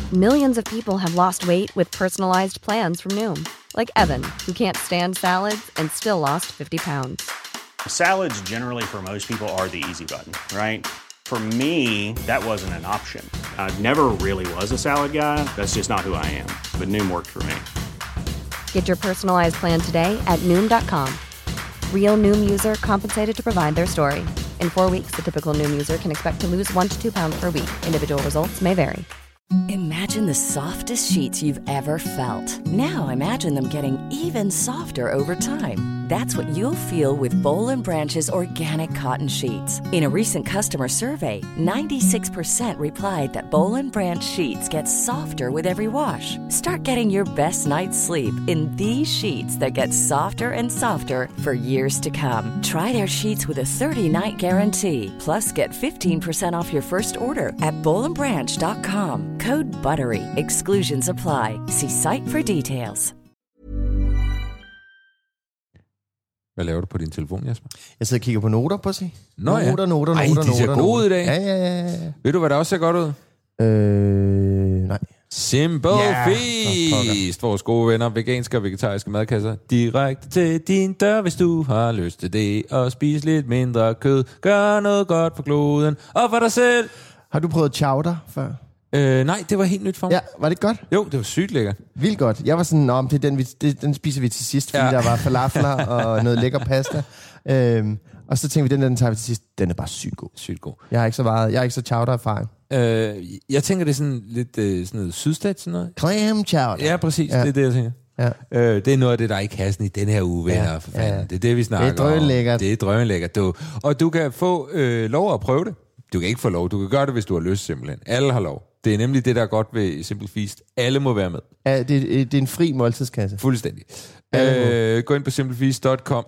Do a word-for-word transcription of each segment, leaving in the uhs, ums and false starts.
Millions of people have lost weight with personalized plans from Noom. Like Evan, who can't stand salads and still lost fifty pounds. Salads generally for most people are the easy button, right? For me, that wasn't an option. I never really was a salad guy. That's just not who I am. But Noom worked for me. Get your personalized plan today at Noom dot com. Real Noom user compensated to provide their story. In four weeks, the typical Noom user can expect to lose one to two pounds per week. Individual results may vary. Imagine the softest sheets you've ever felt. Now imagine them getting even softer over time. That's what you'll feel with Boll and Branch's organic cotton sheets. In a recent customer survey, ninety-six percent replied that Boll and Branch sheets get softer with every wash. Start getting your best night's sleep in these sheets that get softer and softer for years to come. Try their sheets with a thirty-night guarantee. Plus, get fifteen percent off your first order at boll and branch dot com. Code BUTTERY. Exclusions apply. See site for details. Hvad laver du på din telefon, Jasper? Jeg sidder og kigger på noter på sig. Nå ja. Noter, noter, Ej, noter, de ser noter, gode noter. i dag. Ja, ja, ja, ja. Ved du, hvad der også ser godt ud? Øh, nej. Simple Ja, Feast. Vores gode venner, veganske og vegetariske madkasser. Direkte til din dør, hvis du har lyst til det. Og spise lidt mindre kød. Gør noget godt for kloden. Og for dig selv. Har du prøvet chowder før? Øh, nej, det var helt nyt for mig. Ja, var det godt? Jo, det var sygt lækkert. Vildt godt. Jeg var sådan, nå, det er den, vi, det, den spiser vi til sidst, fordi Ja. der var falafler og noget lækker pasta. Øhm, og så tænkte vi, den der, den tager vi til sidst. Den er bare sygt god. Sygt god. Jeg har ikke så meget, jeg har ikke så chowder-erfaring. Øh, jeg tænker, det er sådan lidt øh, sådan noget sydstat, sådan noget. Clam chowder. Ja, præcis. Ja. Det er det, jeg tænker. Ja. Øh, det er noget af det, der er i kassen i den her uge, venner. Ja, For fanden. ja. Det er det, vi snakker om. Det er drønlækkert. Det er drønlækkert, du. Og du kan få øh, lov at prøve det. Du kan ikke få lov. Du kan gøre det, hvis du har lyst, simpelthen. Alle har lov. Det er nemlig det, der er godt ved Simple Feast. Alle må være med. Ja, det, det er en fri måltidskasse. Fuldstændig. Øh, gå ind på simple feast punktum com,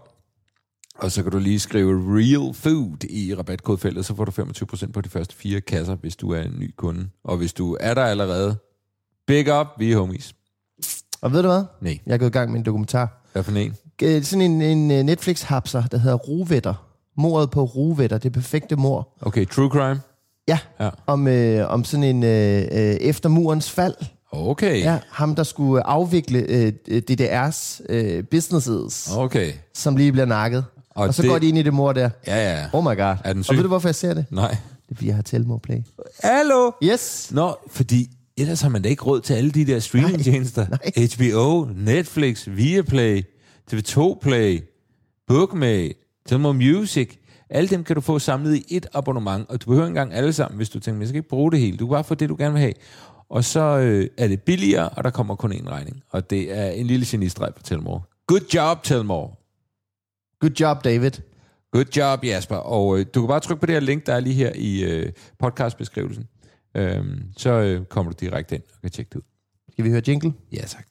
og så kan du lige skrive real food i rabatkodefeltet, så får du femogtyve procent på de første fire kasser, hvis du er en ny kunde. Og hvis du er der allerede, big up, vi er homies. Og ved du hvad? Nej. Jeg er gået i gang med en dokumentar. Hvad for en? Øh, Sådan en, en Netflix-hapser, der hedder Rovetter. Mordet på Rovetter, det perfekte mord. Okay, true crime. Ja, Ja. om, øh, om sådan en øh, øh, efter murens fald. Okay. Ja, ham der skulle afvikle øh, D D R's øh, businesses, Okay. som lige bliver nakket. Og, og så det- går de ind i det mor der. Ja, ja. Oh my god. Er den Og syg? ved du, hvorfor jeg ser det? Nej. Det er, fordi jeg har Telmore Play. Hallo? Yes. Nå, fordi ellers har man da ikke råd til alle de der streamingtjenester. Nej. H B O, Netflix, Viaplay, T V to Play, Bookmate, Telmore Music. Alle dem kan du få samlet i et abonnement, og du behøver ikke engang alle sammen, hvis du tænker, jeg skal ikke bruge det hele. Du kan bare få det, du gerne vil have. Og så øh, er det billigere, og der kommer kun én regning. Og det er en lille genistreg for Telmore. Good job, Telmore. Good job, David. Good job, Jasper. Og øh, du kan bare trykke på det her link, der er lige her i øh, podcastbeskrivelsen. Øhm, så øh, kommer du direkte ind og kan tjekke det ud. Skal vi høre jingle? Ja, tak.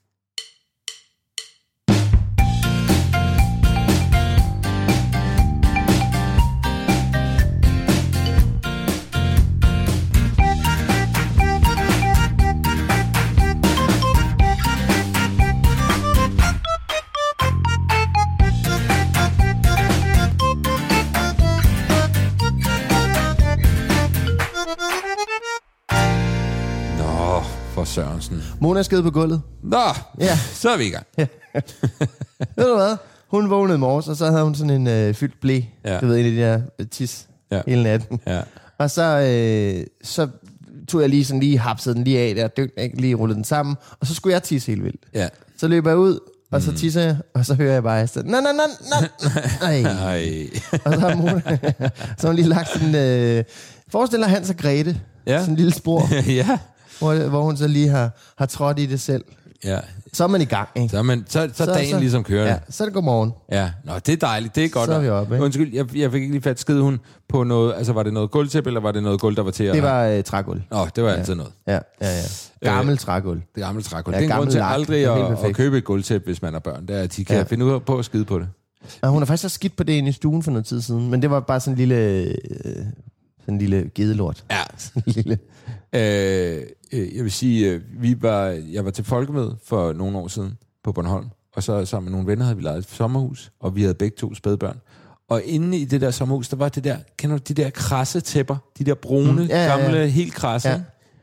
Nå, for Sørensen. Mona er skide på gulvet. Nå, Ja. så er vi i gang. Ved du hvad? Hun vågnede i morges, og så havde hun sådan en øh, fyldt blæ. Ja. Du ved, en af de der øh, tis Ja. hele natten. Ja. Og så, øh, så tog jeg lige sådan lige hapsede den lige af der, dyk, ikke, lige rullede den sammen, og så skulle jeg tisse helt vildt. Ja. Så løber jeg ud, og så tisser jeg, og så hører jeg bare afsted. Nej, nej, nej, nej. Ej. Og så har Mona, så har hun lige lagt sådan, øh, forestiller Hans og Grete, Ja. sådan en lille spor, ja. hvor, hvor hun så lige har, har trådt i det selv. Ja. Så er man i gang, ikke? Så, er man, så, så, så dagen ligesom kører. Ja, så er det godmorgen. Ja, nå, det er dejligt, det er godt. Så er vi oppe, ikke? Undskyld, jeg, jeg fik ikke lige fat skid hun på noget, altså var det noget gulvtæppe, eller var det noget gulv, der var til at... Det var øh, trægulv. Nå, det var ja. altid noget. Ja, ja, ja. Gammel trægulv. Det gamle trægulv. Ja, Ja, det er en grund gammel til lak. aldrig Det er helt at, at perfekt. købe et gulvtæppe, hvis man har børn. Det er, at de kan Ja. ja. finde ud af på at skide på det. Og hun har faktisk også skidt på det inde i stuen for noget tid siden, men det var bare sådan en lille, øh, sådan en lille gedelort. Ja. Sådan en lille... Øh, øh, jeg vil sige, øh, vi var, jeg var til folkemøde for nogle år siden på Bornholm, og så sammen med nogle venner havde vi lejet et sommerhus, og vi havde begge to spædbørn. Og inde i det der sommerhus, der var det der, kender du de der krasse tæpper? De der brune, Mm, ja, ja, ja. gamle, helt krasse. Ja. Ja.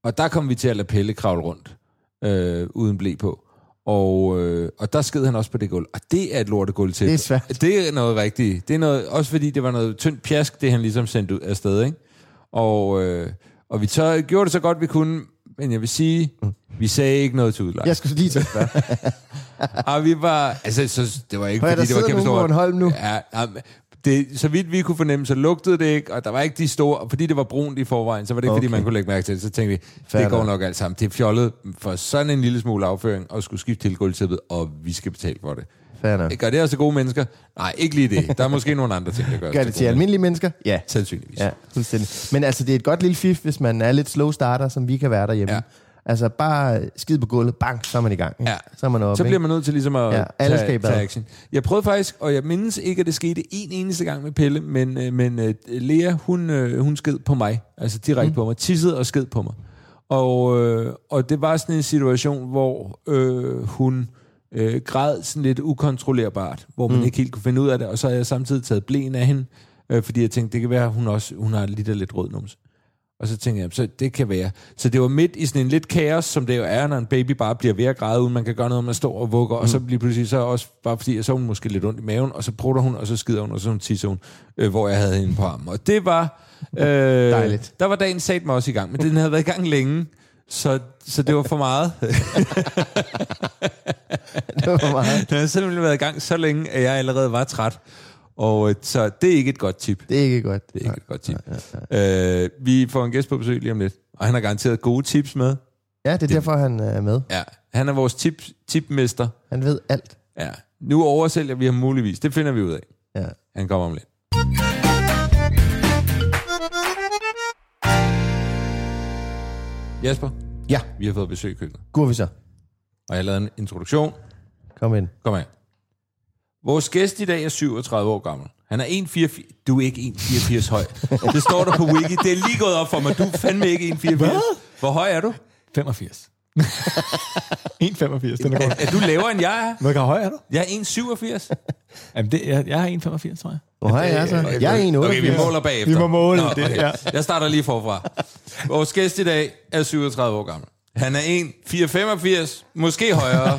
Og der kom vi til at lade Pelle kravle rundt, øh, uden ble på. Og, øh, og der sked han også på det gulv. Og det er et lortegulv til. Det er svært. Det er noget rigtigt. Det er noget, også fordi det var noget tyndt pjask, det han ligesom sendte ud af sted, ikke? Og, øh, og vi tør, gjorde det så godt, vi kunne, men jeg vil sige, mm. vi sagde ikke noget til udleje. Jeg skulle lige til at spørge. Og vi var, altså, så, det var ikke, Høj, fordi det var kæmpe stort. Holm nu. Ja, ja, det, så vidt vi kunne fornemme, så lugtede det ikke, og der var ikke de store, fordi det var brunt i forvejen, så var det ikke, okay. fordi man kunne lægge mærke til det. Så tænkte vi, Færdig. det går nok alt sammen. Det er fjollet for sådan en lille smule afføring, og skulle skifte til gulvtæppet, og vi skal betale for det. Færdig. Gør det også gode mennesker? Nej, ikke lige det. Der er måske nogle andre ting, der gør, gør det til almindelige mennesker? Ja. Sandsynligvis. Ja, fuldstændig. Men altså, det er et godt lille fif, hvis man er lidt slow starter, som vi kan være derhjemme. Ja. Altså, bare skid på gulvet, bang, så er man i gang. Ja. Så er man oppe, så bliver man nødt til ligesom at ja, alle tage, tage action. Jeg prøvede faktisk, og jeg mindes ikke, at det skete en eneste gang med Pelle, men, men uh, Lea, hun, uh, hun sked på mig. Altså direkte mm. på mig. Tissede og sked på mig. Og, uh, og det var sådan en situation, hvor uh, hun uh, græd sådan lidt ukontrollerbart, hvor man mm. ikke helt kunne finde ud af det, og så har jeg samtidig taget blæen af hende, uh, fordi jeg tænkte, det kan være, at hun også hun har lidt, lidt rød numse. Og så tænkte jeg, så det kan være. Så det var midt i sådan en lidt kaos, som det jo er, når en baby bare bliver ved at græde, uden man kan gøre noget, man står og vugger, mm. og så bliver pludselig så også, bare fordi, så hun måske lidt ondt i maven, og så prutter hun, og så skider hun, og så hun tisser hun, øh, hvor jeg havde hende på armen. Og det var... Øh, Dejligt. Der var dagen sat mig også i gang, men den havde været i gang længe, så, så det var for meget. Det var for meget. Den havde simpelthen været i gang så længe, at jeg allerede var træt. Og så det er ikke et godt tip. Det er ikke godt. Det er ikke et godt tip. Ja, ja, ja. Øh, vi får en gæst på besøg lige om lidt, og han har garanteret gode tips med. Ja, det er det, derfor, han er med. Ja, han er vores tip, tipmester. Han ved alt. Ja, nu oversælger vi ham muligvis. Det finder vi ud af. Ja. Han kommer om lidt. Jasper? Ja. Vi har fået besøg i køkkenet. Går vi så? Og jeg har lavet en introduktion. Kom ind. Kom her. Vores gæst i dag er syvogtredive år gammel. Han er en komma fireogfirs... Du er ikke en komma fireogfirs høj. Det står der på Wiki. Det er lige gået op for mig. Du er fandme ikke en komma fireogfirs. Hvor høj er du? femogfirs. en komma femogfirs. Den er, er, er du lavere end jeg er? Hvor høj er du? Jeg er en komma syvogfirs. Jamen, det, jeg, jeg er en komma femogfirs, tror jeg. Hvor høj er jeg så? Jeg er en komma otteogfirs. Okay, vi måler bagefter. Vi må måle Nå, det, okay. ja. Jeg starter lige forfra. Vores gæst i dag er syvogtredive år gammel. Han er en komma fireogfirs femogfirs. Måske højere.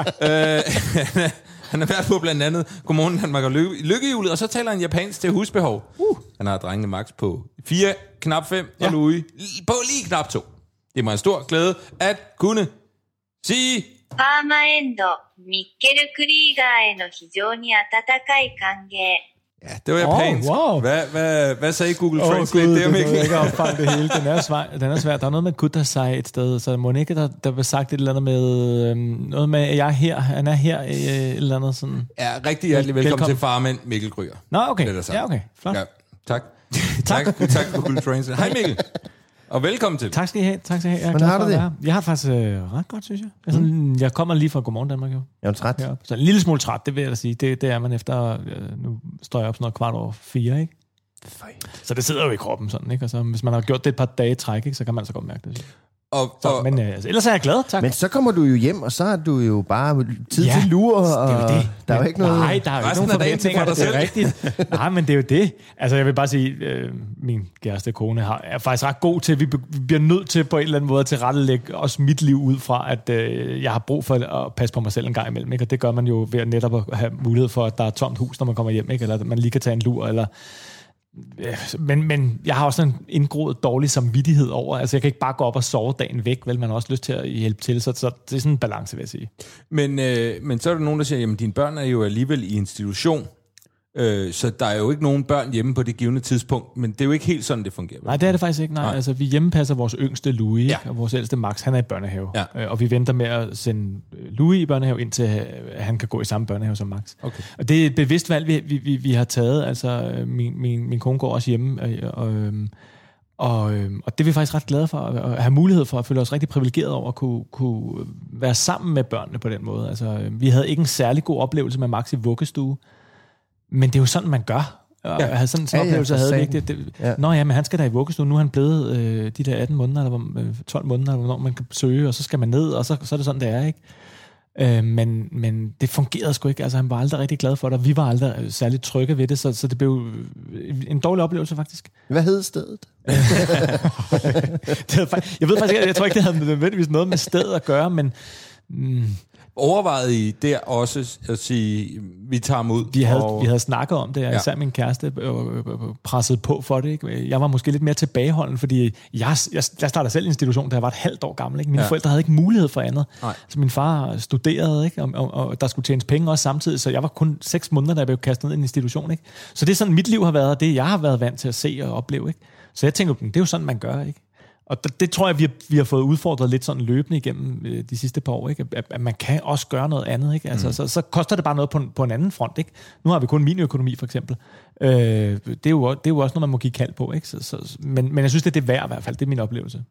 øh, Han er været på blandt andet Godmorgen Danmark og lykke, lykkehjulet, og så taler han japansk til husbehov. Uh. Han har drengene max på fire, knap fem, ja. Og Louis på lige knap to. Det er mig en stor glæde at kunne sige... パーマエンド、ミッケル・クリーガーへの非常に温かい歓迎。 Ja, det var japansk. Oh, wow. Hvad, hvad, hvad sagde Google oh, Translate? God, det er det kan ikke opfange det hele. Den er svær. Den er svær. Der er noget med kudasai et sted, så må ikke der der var sagt et eller andet med øhm, noget med at jeg er her, han er her øh, et eller andet sådan. Ja, rigtig hjertelig velkommen, velkommen. til farmand Mikkel Kryger. Nå, okay. Ja, okay. Flot. Ja, tak. tak. tak. Tak for Google Translate. Hej Mikkel. Og velkommen til. Tak skal I have. Tak skal I have. Jeg Hvordan har du det? Jeg har faktisk øh, ret godt, synes jeg. Jeg, sådan, mm. jeg kommer lige fra Godmorgen Danmark, jo. Jeg er træt. Ja, så en lille smule træt, det vil jeg da sige. Det, det er man efter, øh, nu står jeg op sådan noget kvart over fire, ikke? Fej. Så det sidder jo i kroppen sådan, ikke? Og så, hvis man har gjort det et par dage træk, ikke, så kan man så godt mærke det. Og, så, og, men øh, altså, ellers er jeg glad, tak. Men så kommer du jo hjem, og så har du jo bare tid ja, til lure, og det er det. Der er jo ikke noget... Nej, der er jo ikke nogen forventninger, det er rigtigt. Nej, men det er jo det. Altså, jeg vil bare sige, øh, min kæreste kone har, er faktisk ret god til, vi, vi bliver nødt til på en eller anden måde at tilrettelægge også mit liv ud fra, at øh, jeg har brug for at passe på mig selv en gang imellem, ikke? Og det gør man jo ved at netop at have mulighed for, at der er et tomt hus, når man kommer hjem, ikke? Eller at man lige kan tage en lur, eller... Men, men jeg har også en indgroet dårlig samvittighed over, altså jeg kan ikke bare gå op og sove dagen væk, vel, man har også lyst til at hjælpe til, så, så det er sådan en balance, vil jeg sige. Men, øh, men så er der nogen, der siger, jamen dine børn er jo alligevel i institution, øh, så der er jo ikke nogen børn hjemme på det givne tidspunkt, men det er jo ikke helt sådan, det fungerer. Vel? Nej, det er det faktisk ikke, nej. nej. Altså vi hjemmepasser vores yngste Louis, ja. Og vores ældste Max, han er i børnehave, ja. Og vi venter med at sende Louis i børnehave, indtil han kan gå i samme børnehave som Max. Okay. Og det er et bevidst valg, vi, vi, vi har taget, altså min, min, min kone går også hjemme, og, og, og, og det er vi faktisk ret glade for, at have mulighed for at føle os rigtig privilegeret over at kunne, kunne være sammen med børnene på den måde. Altså vi havde ikke en særlig god oplevelse med Max i vuggestue, men det er jo sådan, man gør. Og ja. Have sådan en ja, oplevelse, ja, havde vigtigt. Det, ja. Nå ja, men han skal da i vuggestue. Nu er han blevet øh, de der atten måneder, eller tolv måneder, eller hvornår man kan søge, og så skal man ned, og så, så er det sådan, det er, ikke? Øh, men, men det fungerede sgu ikke. Altså, han var aldrig rigtig glad for det, og vi var aldrig særligt trygge ved det, så, så det blev en dårlig oplevelse, faktisk. Hvad hed stedet? det havde, jeg ved faktisk ikke, jeg tror ikke, det havde nødvendigvis noget med stedet at gøre, men... Mm, overvejede I der også at sige, vi tager ham ud? Vi havde, og... vi havde snakket om det, og især ja. min kæreste presset på for det. Ikke? Jeg var måske lidt mere tilbageholden, fordi jeg, jeg, jeg startede selv i en institution, da jeg var et halvt år gammel. Ikke? Mine ja. forældre havde ikke mulighed for andet. Nej. Så min far studerede, ikke? Og, og, og der skulle tjenes penge også samtidig, så jeg var kun seks måneder, da jeg blev kastet ned i en institution. Ikke? Så det er sådan, mit liv har været, og det jeg har været vant til at se og opleve. Ikke? Så jeg tænker, det er jo sådan, man gør, ikke? Og det, det tror jeg, vi har, vi har fået udfordret lidt sådan løbende igennem øh, de sidste par år, ikke? At, at man kan også gøre noget andet, ikke? Altså, mm. så, så koster det bare noget på, på en anden front, ikke? Nu har vi kun miniøkonomi, for eksempel. Øh, det, er jo, det er jo også noget, man må give kald på, ikke? Så, så, men, men jeg synes, det er det værd i hvert fald. Det er min oplevelse.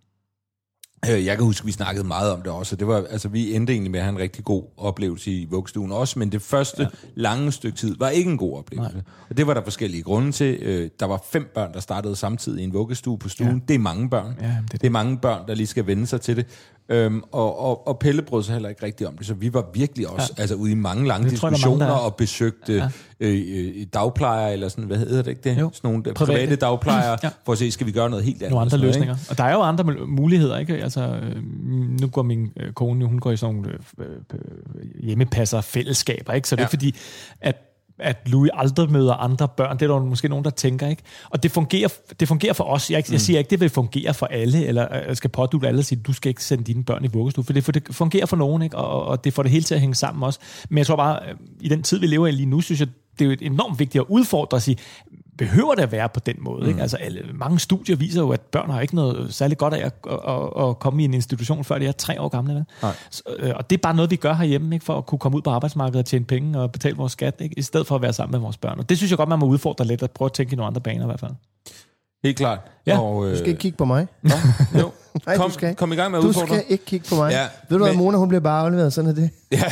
Jeg kan huske, vi snakkede meget om det også. Det var, altså, vi endte egentlig med at have en rigtig god oplevelse i vuggestuen også, men det første ja. lange stykke tid var ikke en god oplevelse. Nej. Og det var der forskellige grunde til. Der var fem børn, der startede samtidig i en vuggestue på stuen. Ja. Det er mange børn. Ja, det, er det. det er mange børn, der lige skal vende sig til det. Øhm, og, og, og Pelle brød sig heller ikke rigtigt om det, så vi var virkelig også ja. altså, ude i mange lange det diskussioner mange, og besøgte ja. øh, øh, dagplejer, eller sådan, hvad hedder det ikke det? Jo. Sådan nogle private, private dagplejere, ja. for at se, skal vi gøre noget helt andet? Nogle andre løsninger. Ikke? Og der er jo andre muligheder, ikke? Altså, nu går min kone, hun går i sådan nogle øh, øh, hjemmepasser fællesskaber, ikke? Så det er ja. fordi, at at Louis aldrig møder andre børn. Det er der måske nogen, der tænker, ikke? Og det fungerer, det fungerer for os. Jeg, ikke, mm. jeg siger ikke, det vil fungere for alle, eller skal pådutte alle og sige, du skal ikke sende dine børn i vuggestue, for det, for det fungerer for nogen, ikke? Og, og det får det hele til at hænge sammen også. Men jeg tror bare, i den tid, vi lever i lige nu, synes jeg, det er jo enormt vigtigt at udfordre og sige, behøver det at være på den måde? Ikke? Mm. Altså, alle, mange studier viser jo, at børn har ikke noget særligt godt af at, at, at komme i en institution, før de er tre år gamle. Så, og det er bare noget, vi gør herhjemme, ikke? For at kunne komme ud på arbejdsmarkedet og tjene penge og betale vores skat, ikke? I stedet for at være sammen med vores børn. Og det synes jeg godt, man må udfordre lidt, at prøve at tænke i nogle andre baner i hvert fald. Helt klart. Ja. Og, øh... Du skal ikke kigge på mig. Nå, jo. Nej, kom, du skal. kom i gang med at du udfordre. Du skal ikke kigge på mig. Ja, Ved du hvad, men... Mona, hun bliver bare afleveret, sådan er det. Ja,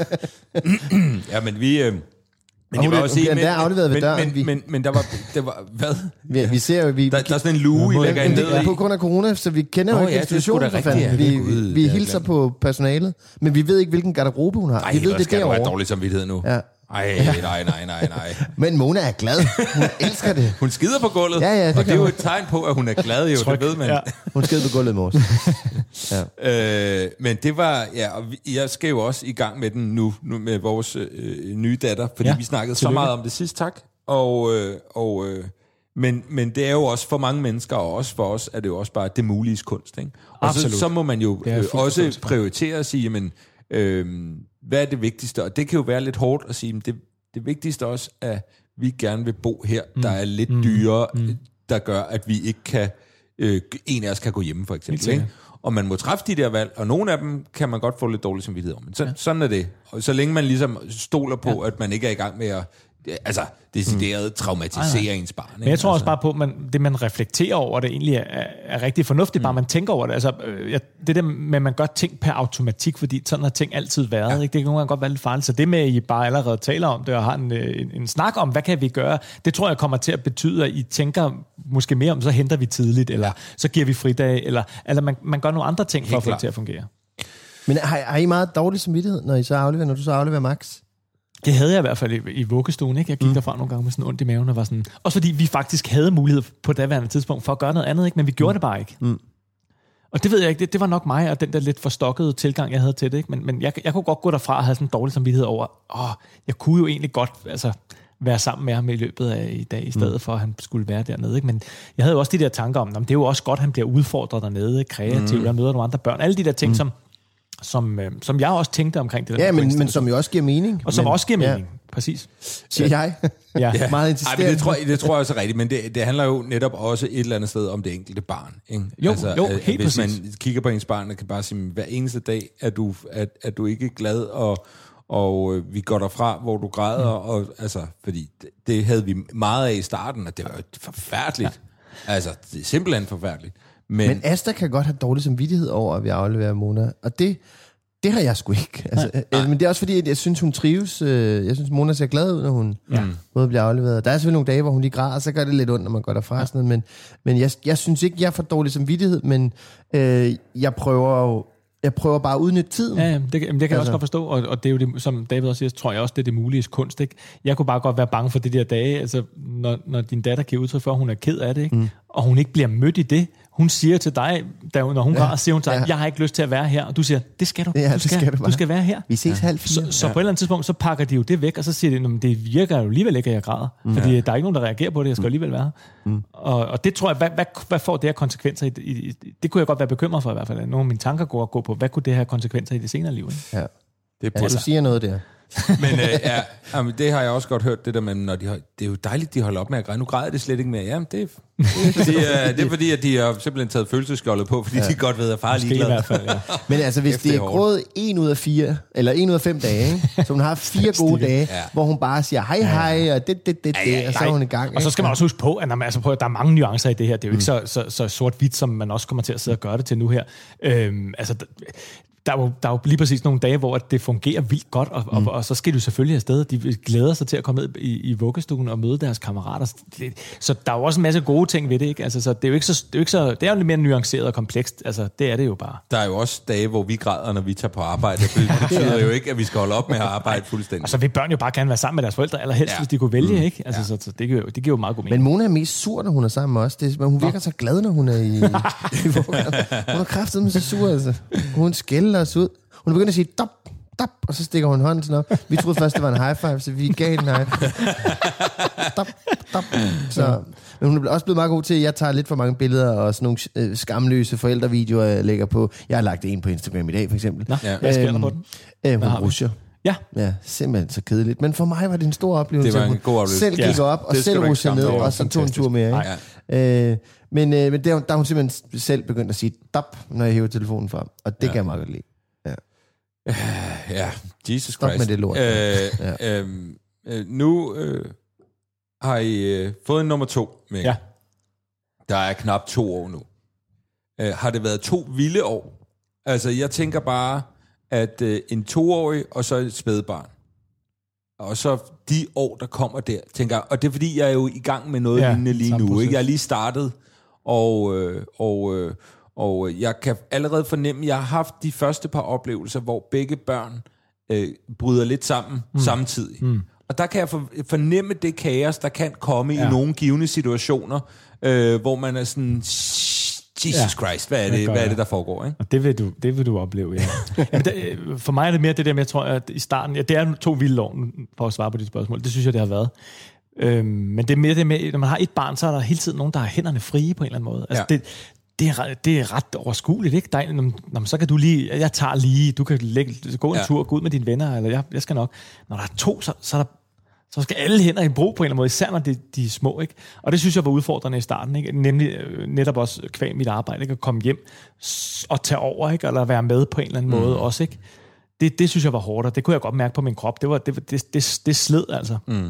ja men vi... Øh... Men og jeg hun, vil også sige, hun men, afleveret ved men, døren. men, men, men der var, der var hvad? Vi, vi ser jo, vi, der, der er sådan en luge, I lægger ind ned i. På grund af corona, så vi kender oh, jo ikke ja, institutionen. Ja, vi vi, vi hilser på personalet, men vi ved ikke, hvilken garderobe hun har. Ej, vi ved det skal derovre. du have dårlig samvittighed nu? Ja. Ej, nej, nej, nej, nej. Men Mona er glad. Hun elsker det. Hun skider på gulvet. Ja, ja, det og det er jo et tegn på, at hun er glad, jo. Tryk. Det ved man. Ja. Hun skider på gulvet med os. Ja. Øh, men det var, ja, og jeg skal jo også i gang med den nu, nu med vores øh, nye datter, fordi ja. vi snakkede så meget om det sidst, tak. Og, øh, og, øh, men, men det er jo også for mange mennesker, og også for os, er det jo også bare det muliges kunst. Ikke? Og så, så må man jo øh, også prioritere og sige, men øh, hvad er det vigtigste? Og det kan jo være lidt hårdt at sige, men det, det vigtigste også er, at vi gerne vil bo her, mm. der er lidt mm. dyrere, mm. der gør, at vi ikke kan, øh, en af os kan gå hjemme, for eksempel. Ikke? Og man må træffe de der valg, og nogle af dem kan man godt få lidt dårlig samvittighed om. Men så, ja. sådan er det. Og så længe man ligesom stoler på, ja. at man ikke er i gang med at altså decideret mm. traumatisere ens barn. Men jeg tror også bare på, at man, det man reflekterer over det egentlig er, er rigtig fornuftigt, mm. bare man tænker over det. Altså, øh, det der med, at man gør ting per automatik, fordi sådan har ting altid været. Ja. Ikke? Det kan nogle gange godt være lidt farligt. Så det med, at I bare allerede taler om det og har en, en, en snak om, hvad kan vi gøre, det tror jeg kommer til at betyde, at I tænker måske mere om, så henter vi tidligt, eller ja. så giver vi fridag, eller, eller man, man gør nogle andre ting for at få det til at fungere. Men har, har I meget dårlig samvittighed, når I så afleverer, når du så afleverer Max? Det havde jeg i hvert fald i, i vuggestuen, ikke? Jeg gik mm. derfra nogle gange med sådan ondt i maven og var sådan... Også fordi vi faktisk havde mulighed på daværende tidspunkt for at gøre noget andet, ikke? Men vi gjorde mm. det bare ikke. Mm. Og det ved jeg ikke, det, det var nok mig og den der lidt forstokkede tilgang, jeg havde til det, ikke? Men, men jeg, jeg kunne godt gå derfra og have sådan en dårlig samvittighed over, åh, jeg kunne jo egentlig godt altså, være sammen med ham i løbet af i dag, i stedet mm. for, at han skulle være dernede, ikke? Men jeg havde jo også de der tanker om, det er jo også godt, at han bliver udfordret dernede, kreativt, mm. og møder nogle andre børn. Alle de der ting, mm. som... Som, øh, som jeg også tænkte omkring det der. Ja, men, men som jo også giver mening. Og som men, også giver mening, ja. Præcis. Siger jeg. Ja. ja. Meget insisterende. Ej, det, tror jeg, det tror jeg også er rigtigt, men det, det handler jo netop også et eller andet sted om det enkelte barn. Ikke? Jo, altså, jo, at, helt hvis præcis. man kigger på ens barn, og kan bare sige, hver eneste dag er du, at, at du ikke er glad, og, og vi går derfra, hvor du græder, mm. og, altså, fordi det, det havde vi meget af i starten, og det var jo forfærdeligt. Ja. Altså, det er simpelthen forfærdeligt. Men, men Asta kan godt have dårlig samvittighed over, at vi afleverer Mona, og det... Det har jeg sgu ikke. Altså, nej, nej. Men det er også fordi, at jeg synes, hun trives. Jeg synes, Mona ser glad ud, når hun ja. både bliver afleveret. Der er selvfølgelig nogle dage, hvor hun lige græder, så gør det lidt ondt, når man går derfra. Ja. Sådan noget. Men, men jeg, jeg synes ikke, jeg får dårlig samvittighed, men øh, jeg prøver jo jeg prøver bare at udnytte tiden. Ja, det, det kan jeg altså. også godt forstå, og, og det er jo det, som David også siger, tror jeg også, det er det mulige kunst, ikke? Jeg kunne bare godt være bange for det der dage, altså når, når din datter giver udtryk for, at hun er ked af det, ikke? Mm. Og hun ikke bliver mødt i det. Hun siger til dig, da, når hun ja, græder, siger hun til dig, ja. jeg har ikke lyst til at være her, og du siger, det skal du, ja, du, skal, skal du, du skal være her. Vi ses ja. halv fire. Så, så ja. på et eller andet tidspunkt, så pakker de jo det væk, og så siger de, det virker jo alligevel ikke, at jeg græder, mm. fordi der er ikke nogen, der reagerer på det, jeg skal alligevel være her. Mm. Og, og det tror jeg, hvad, hvad, hvad får det her konsekvenser? I, i, det kunne jeg godt være bekymret for i hvert fald. Nogle af mine tanker går, går på, hvad kunne det have konsekvenser i det senere liv? Ikke? Ja. Det er ja, du siger noget der. Men øh, ja, jamen, det har jeg også godt hørt, det der med, når de, det er jo dejligt, de holder op med at græde. Nu græder det slet ikke mere. Jamen, det, er, det, er fordi, uh, det er fordi, at de har simpelthen taget følelsesskjoldet på, fordi ja. de godt ved, at far er ligeglad. I hvert fald, ja. Men altså, hvis det er gået en ud af fire, eller en ud af fem dage, ikke? Så hun har fire gode dage, ja. hvor hun bare siger hej hej, og det, det, det, det, ja, ja, og så er hun i gang. Og så skal man også huske på, at når, altså, prøv, der er mange nuancer i det her. Det er jo ikke mm. så, så, så sort-hvidt, som man også kommer til at sidde og gøre det til nu her. Øhm, altså, Der er, jo, der er jo lige præcis nogle dage, hvor det fungerer vildt godt, og, mm. og, og så skal du selvfølgelig afsted. De glæder sig til at komme ned i, i vuggestuen og møde deres kammerater. Det, så der er jo også en masse gode ting ved det, ikke? Altså, så det er jo ikke så, det er jo ikke så, det er jo lidt mere nuanceret og komplekst. Altså, det er det jo bare. Der er jo også dage, hvor vi græder, når vi tager på arbejde. Det betyder jo ikke, at vi skal holde op med at arbejde fuldstændig. Og så vil børn jo bare gerne være sammen med deres forældre, eller helst, ja. hvis de kunne vælge, mm. ikke? Altså, ja. så, så det, giver jo, det giver jo meget god mening. Men Mona er mest sur, når hun er sammen med os. Det, men hun virker så glad, når hun er i, i vuggestuen. Hun er kraftedeme så sur, altså. Hun skælder os ud. Hun begynder at sige, dop, dop, og så stikker hun hånden sådan op. Vi troede først, det var en high five, så vi gav den high five. Dop, dop. Så, men hun er også blevet meget god til, at jeg tager lidt for mange billeder og sådan nogle øh, skamløse forældrevideoer, jeg lægger på. Jeg har lagt en på Instagram i dag, for eksempel. Nå, ja. Hvad sker der på den? Øh, hun rusher. Ja. Ja, simpelthen så kedeligt. Men for mig var det en stor oplevelse. Det var en god oplevelse. Selv gik ja. op, og selv rusher ned, og så tog en tur mere. Ikke? Ja. Øh, men øh, men der, der har hun simpelthen selv begyndt at sige, dop, når jeg hæver telefonen frem. Og det ja. kan jeg meget godt lide. Uh, ja, Jesus Stop Christ. med det lort. Uh, ja. uh, uh, nu uh, har I uh, fået en nummer to med. Ja. Der er knap to år nu. Uh, har det været to vilde år? Altså, jeg tænker bare, at uh, en toårig og så et spædbarn. Og så de år, der kommer der, tænker jeg. Og det er fordi, jeg er jo i gang med noget ja, lignende lige nu. Ikke? Jeg er lige startet, og... Uh, og uh, Og jeg kan allerede fornemme, at jeg har haft de første par oplevelser, hvor begge børn øh, bryder lidt sammen mm. samtidig. Mm. Og der kan jeg fornemme det kaos, der kan komme ja. i nogle givne situationer, øh, hvor man er sådan, Jesus ja. Christ, hvad er det, hvad er det der foregår? Ikke? Og det vil du, det vil du opleve, ja. Jamen, det, for mig er det mere det der med, jeg tror, at i starten, ja, det er to vilde år, for at svare på dit spørgsmål. Det synes jeg, det har været. Øhm, men det er mere det med, når man har et barn, så er der hele tiden nogen, der har hænderne frie på en eller anden måde. Altså, ja. det, Det er, det er ret overskueligt, ikke? Der, når, når, så kan du lige, jeg tager lige, du kan lægge, gå en ja. tur, gå ud med dine venner, eller jeg, jeg skal nok. Når der er to, så, så, der, så skal alle hænder i brug på en eller anden måde, især når de, de er små, ikke? Og det synes jeg var udfordrende i starten, ikke? Nemlig netop også kvæg mit arbejde, ikke? At komme hjem og tage over, ikke? Eller være med på en eller anden mm. måde også, ikke? Det, det synes jeg var hårdt, og det kunne jeg godt mærke på min krop. Det, var, det, det, det, det sled altså. Mm.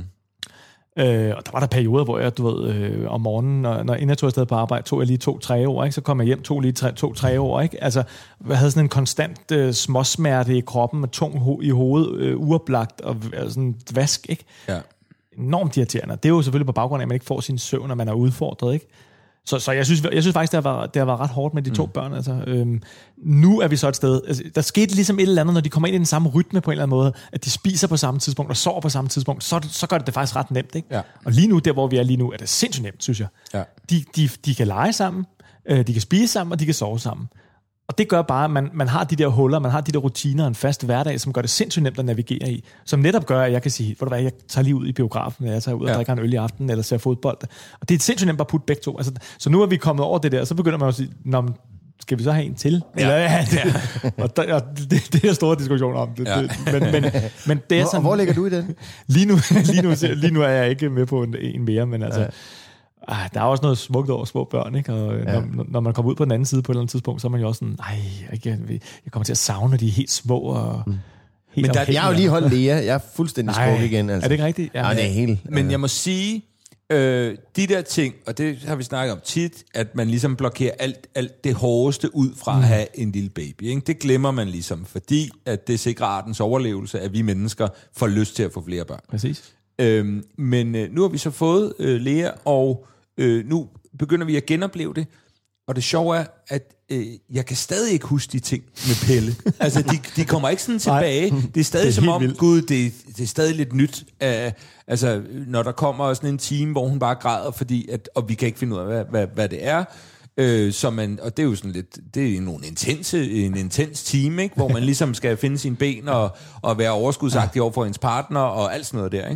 Øh, og der var der perioder, hvor jeg, du ved, øh, om morgenen, når, når inden jeg tog afsted på arbejde, tog jeg lige to-tre år, ikke? Så kom jeg hjem, tog lige to-tre år, ikke? Altså, jeg havde sådan en konstant øh, småsmerte i kroppen, med tung ho- i hovedet, øh, uoplagt, og øh, sådan vask, ikke? Ja. Enormt irriterende. Det er jo selvfølgelig på baggrund af, at man ikke får sin søvn, når man er udfordret, ikke? Så, så jeg, synes, jeg synes faktisk, det har været, det har været ret hårdt med de to mm. børn. Altså. Øhm, nu er vi så et sted. Altså, der skete ligesom et eller andet, når de kommer ind i den samme rytme på en eller anden måde, at de spiser på samme tidspunkt og sover på samme tidspunkt, så, så gør det det faktisk ret nemt. Ikke? Ja. Og lige nu, der hvor vi er lige nu, er det sindssygt nemt, synes jeg. Ja. De, de, de kan lege sammen, øh, de kan spise sammen, og de kan sove sammen. Og det gør bare, at man, man har de der huller, man har de der rutiner og en fast hverdag, som gør det sindssygt nemt at navigere i. Som netop gør, at jeg kan sige, ved du hvad, jeg tager lige ud i biografen, eller jeg tager ud og ja. drikker en øl i aften, eller ser fodbold. Og det er sindssygt nemt at putte begge to. Altså, så nu er vi kommet over det der, så begynder man at sige, nå, skal vi så have en til? Ja. Eller, ja, ja. Og, der, og det, det er store diskussioner om det. Ja. det men, men, men det er sådan, hvor, hvor ligger du i den? Lige nu, lige nu, lige nu er jeg ikke med på en, en mere, men altså... Ja. Ah, der er også noget smukt over små børn, ikke? Og ja. når, når man kommer ud på den anden side på et eller andet tidspunkt, så er man jo også sådan, ej, jeg, jeg kommer til at savne, de er helt små og... Mm. Helt men der, jeg har jo lige holdt Lea, jeg er fuldstændig smuk igen. Altså. Er det ikke rigtigt? Ja, ja, det er helt... Men jeg må sige, øh, de der ting, og det har vi snakket om tit, at man ligesom blokerer alt, alt det hårdeste ud fra mm. at have en lille baby. Ikke? Det glemmer man ligesom, fordi at det sikrer artens overlevelse, at vi mennesker får lyst til at få flere børn. Præcis. Øhm, men øh, nu har vi så fået øh, Lea, og øh, nu begynder vi at genopleve det. Og det sjove er, at øh, jeg kan stadig ikke huske de ting med Pelle. Altså, de, de kommer ikke sådan tilbage. Nej, det er stadig det er som om, vildt. Gud, det, det er stadig lidt nyt. Uh, altså, når der kommer sådan en time, hvor hun bare græder, fordi at, og vi kan ikke finde ud af, hvad, hvad, hvad det er. Uh, så man, og det er jo sådan lidt, det er nogle intense, en intens time, ikke? Hvor man ligesom skal finde sine ben og, og være overskudsagtig over for ens partner og alt sådan noget der, ikke?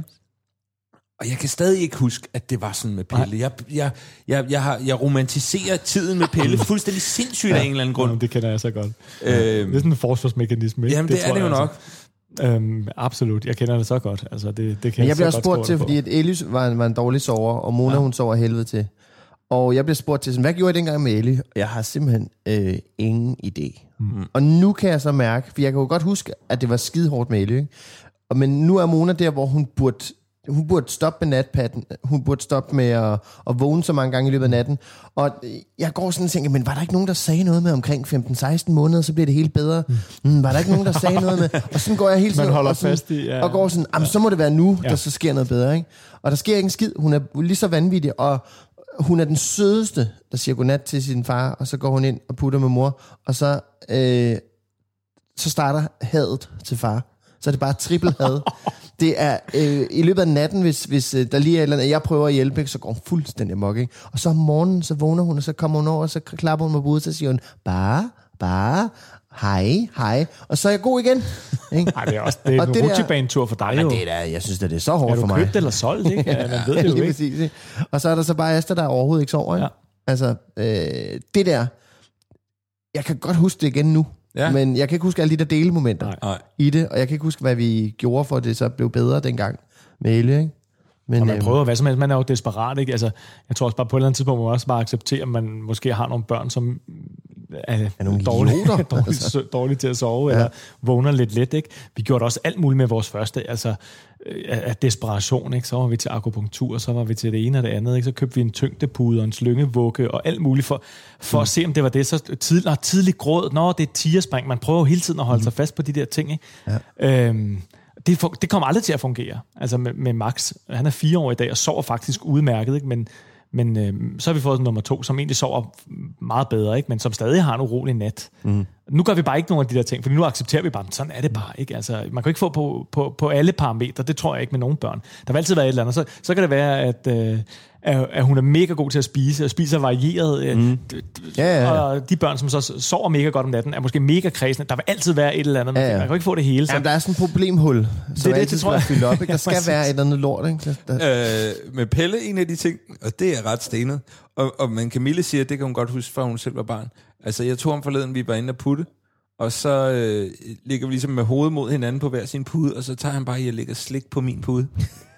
Og jeg kan stadig ikke huske, at det var sådan med Pelle. Jeg, jeg, jeg, jeg, har, jeg romantiserer tiden med Pelle fuldstændig sindssygt ja. af en eller anden grund. Ja, det kender jeg så godt. Øhm, det er sådan en forsvarsmekanisme. Jamen, det, det er det jo nok. Altså. Øhm, absolut, jeg kender det så godt. Altså, det, det kan jeg, jeg bliver også spurgt til, fordi at Ellie var en, var en dårlig sover, og Mona ja. hun sover helvede til. Og jeg bliver spurgt til, sådan, hvad gjorde jeg dengang med Ellie? Jeg har simpelthen øh, ingen idé. Mm. Og nu kan jeg så mærke, for jeg kan jo godt huske, at det var skide hårdt med Ellie. Og, men nu er Mona der, hvor hun burde... Hun burde stoppe med natpatten. Hun burde stoppe med at, at vågne så mange gange i løbet af natten. Og jeg går sådan og tænker, men var der ikke nogen, der sagde noget med omkring femten seksten måneder, så bliver det helt bedre? Mm, var der ikke nogen, der sagde noget med? Og sådan går jeg hele tiden holder og, sådan, fast i, ja. og går sådan, så må det være nu, ja. der så sker noget bedre. Ikke? Og der sker ikke en skid. Hun er lige så vanvittig, og hun er den sødeste, der siger godnat til sin far, og så går hun ind og putter med mor, og så, øh, så starter hadet til far. Så er det bare trippel had. Det er øh, i løbet af natten, hvis, hvis øh, der lige er et eller andet, jeg prøver at hjælpe, ikke, så går hun fuldstændig amok, ikke? Og så om morgenen, så vågner hun, og så kommer hun over, og så klapper hun med budet, så siger hun, bare, bare, hej, hej. Og så er jeg god igen. Ikke? Ej, det er også det er en rutsjebanetur for dig, jo. Det er da, jeg synes, det er så hårdt for mig. Er du købt eller solgt, ikke? Ja, man ved det jo ikke. Præcis, ikke? Og så er der så bare Asta, der overhovedet ikke sover, ikke? Ja. Altså, øh, det der, jeg kan godt huske det igen nu. Ja. Men jeg kan ikke huske alle de der delemomenter Nej. i det, og jeg kan ikke huske, hvad vi gjorde for, at det så blev bedre dengang med Ellie, ikke? Men, og man prøver hvad som helst, man er jo desperat, ikke? Altså, jeg tror også bare på et eller andet tidspunkt, man også bare acceptere, at man måske har nogle børn, som er, er nogle dårlige, dårligt, dårligt til at sove, ja. eller vågner lidt let, ikke? Vi gjorde også alt muligt med vores første, altså af desperation, ikke? Så var vi til akupunktur, så var vi til det ene og det andet, ikke? Så købte vi en tyngdepude og en slyngevugge og alt muligt for, for mm. at se, om det var det. Så tidligt, tidligt gråd, når det er tigerspring, man prøver hele tiden at holde mm. sig fast på de der ting, ikke? Ja. Øhm, Det, det kommer aldrig til at fungere. Altså med, med Max, han er fire år i dag og sover faktisk udmærket, ikke? Men, men øh, så har vi fået nummer to, som egentlig sover meget bedre, ikke? Men som stadig har en urolig nat. Mm. Nu gør vi bare ikke nogen af de der ting, for nu accepterer vi bare, sådan er det bare, ikke? Altså, man kan ikke få på, på, på alle parametre, det tror jeg ikke med nogen børn. Der vil altid være et eller andet. Så, så kan det være, at, øh, at hun er mega god til at spise, og spiser varieret. Mm. Ja, ja, ja. Og de børn, som så sover mega godt om natten, er måske mega kredsende. Der vil altid være et eller andet. Ja, ja. Man kan ikke få det hele. Så. Jamen, der er sådan et problemhul, som det, altid skal fylde op. Ikke? Der skal ja, være et eller andet lort. Ikke? Der... Øh, med Pelle, en af de ting, og det er ret stenet, og, og men Camille siger, det kan hun godt huske, fra hun selv var barn. Altså, jeg tog ham forleden, vi var inde og putte, og så øh, ligger vi ligesom med hovedet mod hinanden på hver sin pude, og så tager han bare i at lægge slik på min pude.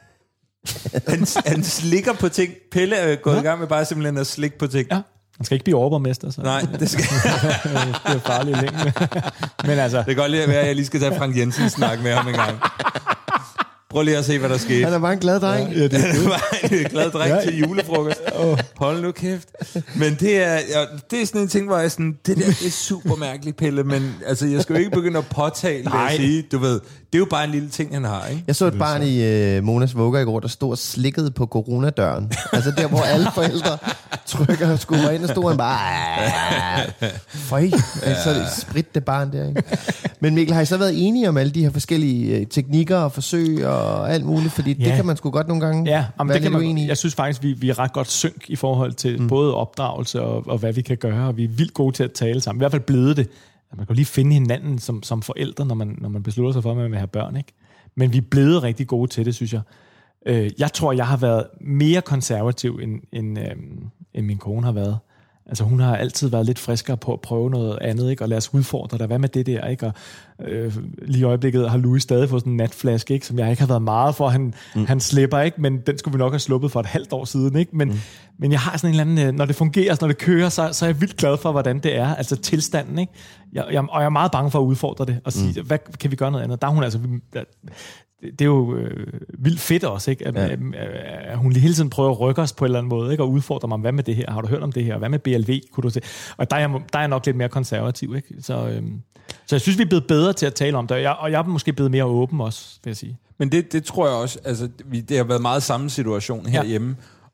han, han slikker på ting. Pelle er gået ja. i gang med bare simpelthen at slikke på ting. Ja. Han skal ikke blive overborgmester, så. Nej, det skal det er farligt længe. Men altså, det kan godt lige være, at jeg lige skal tage Frank Jensen snak med ham en gang. Prøv lige at se, hvad der skete. Han er bare en glad dreng. Ja, det er han var en glad dreng ja. til julefrokost. Hold nu kæft. Men det er, ja, det er sådan en ting, hvor jeg sådan, det der det er super mærkeligt, Pelle, men altså, jeg skal jo ikke begynde at påtale det og sige, du ved, det er jo bare en lille ting, han har, ikke? Jeg så et barn i uh, Monas vugger i går, der stod og slikkede på coronadøren. Altså der, hvor alle forældre trykker og skubber ind, og stod han bare, føj, så det sprit det barn der, ikke? Men Mikkel, har I så været enige om alle de her forskellige uh, teknikker og forsøg og alt muligt? Fordi ja. det kan man sgu godt nogle gange ja, være det kan man, uenige i. Jeg synes faktisk, vi, vi er ret godt synk i forhold til mm. både opdragelse og, og hvad vi kan gøre, og vi er vildt gode til at tale sammen. I hvert fald blevet det. Man kan lige finde hinanden som, som forældre, når man, når man beslutter sig for, at man vil have børn, ikke? Men vi er blevet rigtig gode til det, synes jeg. Øh, jeg tror, jeg har været mere konservativ, end, end, øh, end min kone har været. Altså hun har altid været lidt friskere på at prøve noget andet, ikke? Og lade os udfordre dig. Hvad med det der, ikke? Og øh, lige i øjeblikket har Louis stadig fået sådan en natflaske, ikke? Som jeg ikke har været meget for. Han, mm. han slipper, ikke? Men den skulle vi nok have sluppet for et halvt år siden, ikke? Men, mm. men jeg har sådan en eller anden, når det fungerer, når det kører, så, så er jeg vildt glad for, hvordan det er. Altså tilstanden, ikke? Jeg, jeg, og jeg er meget bange for at udfordre det og sige, mm. hvad kan vi gøre noget andet? Der er hun altså... Der, det er jo øh, vildt fedt også, ikke? At, ja. at, at hun hele tiden prøver at rykke os på en eller anden måde, ikke? Og udfordre mig, hvad med det her? Har du hørt om det her? Hvad med B L V? Kunne du se? Og der er, jeg, der er jeg nok lidt mere konservativ, ikke? Så, øhm, så jeg synes, vi er blevet bedre til at tale om det, og jeg, og jeg er måske blevet mere åben også, vil jeg sige. Men det, det tror jeg også, altså, vi, det har været meget samme situation herhjemme,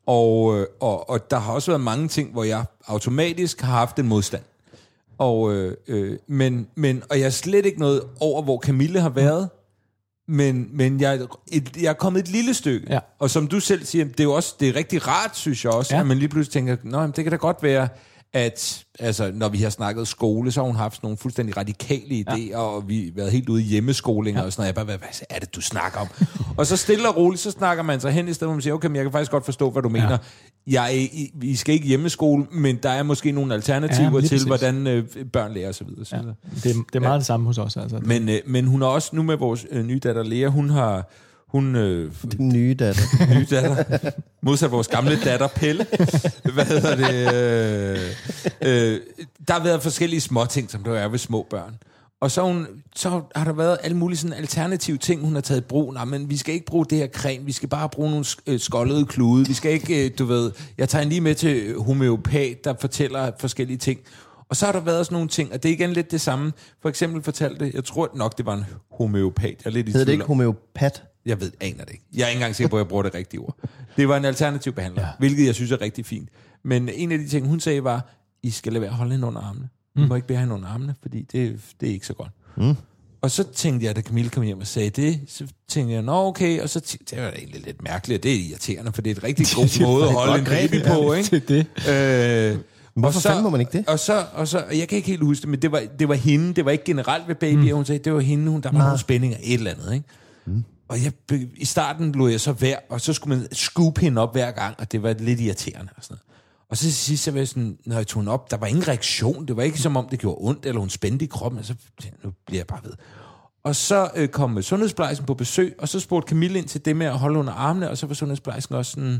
Og, øh, og, og der har også været mange ting, hvor jeg automatisk har haft en modstand. Og, øh, øh, men, men, og jeg er slet ikke noget over, hvor Camille har været, men, men jeg, et, jeg er kommet et lille stykke. Ja. Og som du selv siger, det er jo også det er rigtig rart, synes jeg også, ja. At man lige pludselig tænker, nå, det kan da godt være, at altså, når vi har snakket skole, så har hun haft nogle fuldstændig radikale idéer, ja. Og vi har været helt ude i hjemmeskolinger, ja. Og sådan noget. Jeg bare, hvad, hvad er det, du snakker om? Og så stille og roligt, så snakker man sig hen, i stedet hvor man siger, okay, men jeg kan faktisk godt forstå, hvad du mener. Ja. Jeg er, vi skal ikke hjemmeskole, men der er måske nogle alternativer ja, til, præcis. Hvordan øh, børn lærer osv. Ja. Det, det er meget ja. Det samme hos os. Altså. Men, øh, men hun har også, nu med vores øh, nye datter Lea, hun har... Hun, øh, Den nye datter. nye datter. Modsat vores gamle datter Pelle. Hvad hedder det? Øh, øh, der har været forskellige små ting, som der er ved små børn. Og så, hun, så har der været alle mulige sådan alternative ting, hun har taget i brug. Nej, men vi skal ikke bruge det her creme. Vi skal bare bruge nogle øh, skoldede klude. Vi skal ikke, øh, du ved... Jeg tager en lige med til homøopat, der fortæller forskellige ting. Og så har der været sådan nogle ting, og det er igen lidt det samme. For eksempel fortalte, jeg tror nok, det var en homøopat. Jeg er lidt i Hedder det ikke homøopat? Jeg ved, aner det ikke. Jeg er ikke engang sikker på, at jeg bruger det rigtige ord. Det var en alternativ behandler, ja. Hvilket jeg synes er rigtig fint. Men en af de ting, hun sagde, var, I skal lade være at holde hende under armene. I mm. må ikke bære hende under armene, fordi det, det er ikke så godt. Mm. Og så tænkte jeg, da Camille kom hjem og sagde det, så tænkte jeg, nå okay, og så tænkte jeg, det var egentlig lidt mærkeligt, og det er irriterende, for det er et rigtig god måde at holde en baby på, ikke? Det er det. Øh, Hvorfor fanden må man ikke det? Og så, og så, jeg kan ikke helt huske det, men det var, det var hende, det var ikke generelt ved babyer, mm. hun sagde, det var hende, hun, der var nogle spændinger, et eller andet, ikke? Mm. Og jeg, i starten lå jeg så hver, og så skulle man scoop hende op hver gang, og det var lidt irriterende og sådan noget. Og så til sidst, så var jeg sådan, når jeg tog hende op, der var ingen reaktion, det var ikke som om, det gjorde ondt, eller hun spændte i kroppen, og så nu bliver jeg bare ved. Og så øh, kom sundhedsplejersken på besøg, og så spurgte Camille ind til det med at holde under armene, og så var sundhedsplejersken også sådan,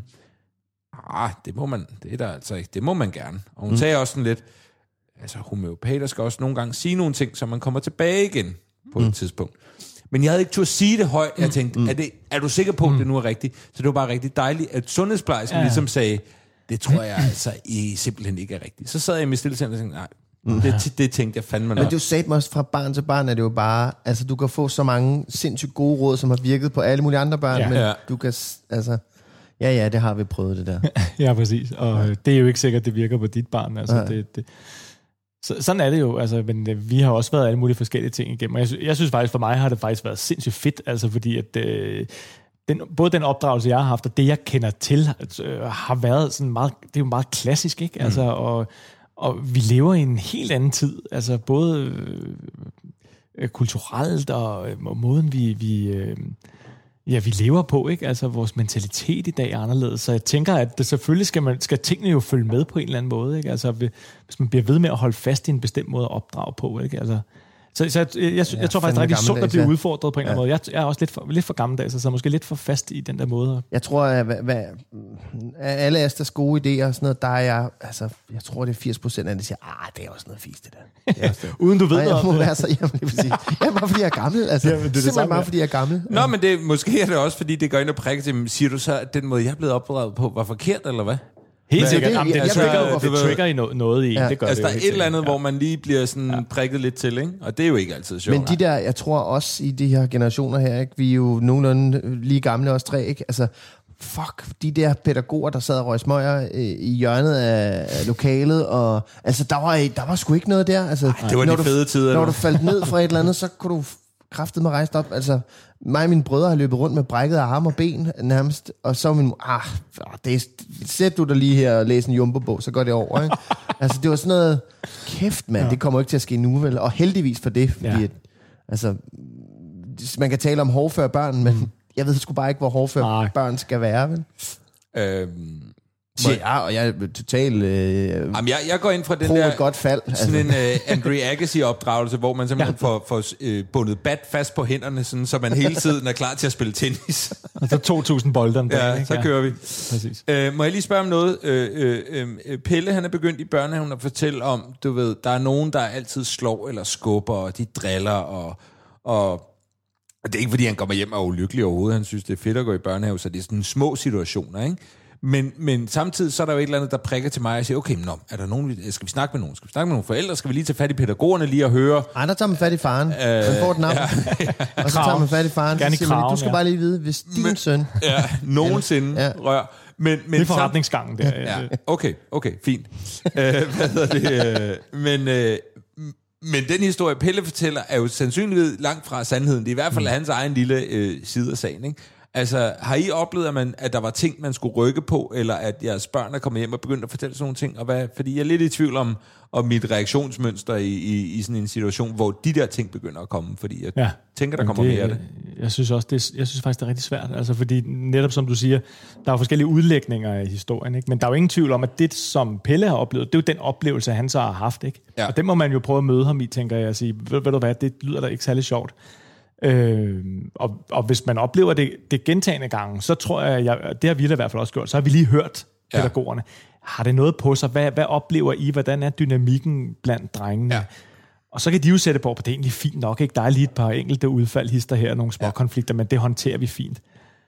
ah, det må man, det er der altså ikke, det må man gerne. Og hun mm. sagde også sådan lidt, altså homøopater skal også nogle gange sige nogle ting, så man kommer tilbage igen på mm. et tidspunkt. Men jeg havde ikke turde sige det højt. Jeg tænkte, mm. er, det, er du sikker på, at det nu er rigtigt? Så det var bare rigtig dejligt, at sundhedsplejersken ja. Ligesom sagde, det tror jeg altså I simpelthen ikke er rigtigt. Så sad jeg med stillesind og tænkte, nej, mm. det, det tænkte jeg fandme nok. Men du sagde mig også fra barn til barn, at det jo bare, altså du kan få så mange sindssygt gode råd, som har virket på alle mulige andre børn, ja. Men ja. Du kan, altså... Ja, ja, det har vi prøvet, det der. Ja, præcis. Og ja. Det er jo ikke sikkert, det virker på dit barn. Altså, ja. det, det. Så, sådan er det jo. Altså, men øh, vi har også været alle mulige forskellige ting igennem. Og jeg, jeg synes faktisk, for mig har det faktisk været sindssygt fedt, altså fordi at... Øh, den, både den opdragelse, jeg har haft, og det, jeg kender til, øh, har været sådan meget... Det er jo meget klassisk, ikke? Altså, mm. og, og vi lever i en helt anden tid. Altså, både øh, kulturelt og øh, måden, vi... vi øh, Ja, vi lever på, ikke? Altså, vores mentalitet i dag er anderledes. Så jeg tænker, at det selvfølgelig skal, man, skal tingene jo følge med på en eller anden måde, ikke? Altså, hvis man bliver ved med at holde fast i en bestemt måde at opdrage på, ikke? Altså, så, så jeg, jeg, jeg, ja, jeg tror faktisk, det er rigtig sundt at blive udfordret på en ja. Eller anden måde. Jeg, jeg er også lidt for, lidt for gammeldags, så måske lidt for fast i den der måde. Jeg tror, at hvad, hvad, alle Asters gode idéer og sådan noget, der er jeg, altså, jeg tror, det er firs procent af det, der siger, ah, det er også noget fisk, det der. Det det. Uden du ved noget om det. Være så, jamen, det er ja, bare fordi jeg er gammel. Altså, ja, det er det simpelthen bare fordi jeg er gammel. Nå, ja. Men det, måske er det også, fordi det går ind og prikker til, siger du så, at den måde, jeg er blevet opdraget på, var forkert, eller hvad? Helt sikkert. Det, Jamen, det, altså, trigger, det trigger i noget, noget i. Ja. Det gør altså, det der er et eller andet, ja. Hvor man lige bliver sådan ja. Prikket lidt til, ikke? Og det er jo ikke altid sjovt. Men de der, jeg tror også i de her generationer her, ikke? Vi er jo nogenlunde lige gamle os tre, ikke? Altså, fuck, de der pædagoger, der sad og røg smøger øh, i hjørnet af lokalet, og altså, der var, der var sgu ikke noget der. Altså, Ej, det var de fede tider. Når du faldt ned fra et eller andet, så kunne du kraftet med rejst op. Altså, mig og mine brødre har løbet rundt med brækket arme og ben nærmest, og så min ah, det er, sæt du dig lige her og læser en Jumbo-bog, så går det over, ikke? Altså, det var sådan noget, kæft mand, ja. Det kommer ikke til at ske nu, vel? Og heldigvis for det, fordi ja. at, altså, man kan tale om hårdfør børn, men mm. jeg ved sgu bare ikke, hvor hårdfør børn skal være, vel? Øhm... Ja, og jeg er totalt øh, Jamen, jeg, jeg går ind fra den der et godt fald. Sådan altså. En uh, Andre Agassi-opdragelse, hvor man simpelthen ja. får, får uh, bundet bat fast på hænderne, sådan, så man hele tiden er klar til at spille tennis. Og så to tusind bolde om dagen. Ja, så kører vi. Præcis. Uh, må jeg lige spørge om noget? Uh, uh, uh, Pelle, han er begyndt i børnehaven at fortælle om, du ved, der er nogen, der altid slår eller skubber, og de driller, og... og Og det er ikke, fordi han kommer hjem og er ulykkelig overhovedet. Han synes, det er fedt at gå i børnehave, så det er sådan små situationer, ikke? Men, men samtidig så er der jo et eller andet, der prikker til mig og siger, okay, nå, er der nogen, skal vi snakke med nogen? Skal vi snakke med nogle forældre? Skal vi lige tage fat i pædagogerne lige og høre? Nej, der tager man fat i faren. Øh, man får den op. Ja, ja. Og så tager man fat i faren. Gerne i kraven, du skal ja. bare lige vide, hvis din men, søn... Ja, nogensinde ja. rør. Men, men det er forretningsgangen der. Ja, okay, okay, fint. uh, hvad hedder det? Uh, men, uh, men den historie, Pelle fortæller, er jo sandsynligvis langt fra sandheden. Det er i hvert fald mm. hans egen lille uh, side af sagen, ikke? Altså, har I oplevet, at, man, at der var ting, man skulle rykke på, eller at jeres børn er kommet hjem og begyndt at fortælle sådan nogle ting? Og hvad, fordi jeg er lidt i tvivl om, om mit reaktionsmønster i, i, i sådan en situation, hvor de der ting begynder at komme, fordi jeg ja. tænker, der kommer det, mere af det. Jeg synes også, det er, jeg synes faktisk, det er rigtig svært, altså fordi netop som du siger, der er forskellige udlægninger af historien, ikke? Men der er jo ingen tvivl om, at det, som Pelle har oplevet, det er jo den oplevelse, han så har haft, ikke? Ja. Og det må man jo prøve at møde ham i, tænker jeg, og sige, ved, ved du hvad, det lyder da ikke særlig sjovt. Øh, og, og hvis man oplever det, det gentagne gange, så tror jeg, jeg, det har vi da i hvert fald også gjort, så har vi lige hørt ja. pædagogerne. Har det noget på sig? Hvad, hvad oplever I? Hvordan er dynamikken blandt drengene? Ja. Og så kan de jo sætte på, at det er egentlig fint nok, ikke? Der er lige et par enkelte udfald, hister her, nogle små ja. konflikter, men det håndterer vi fint.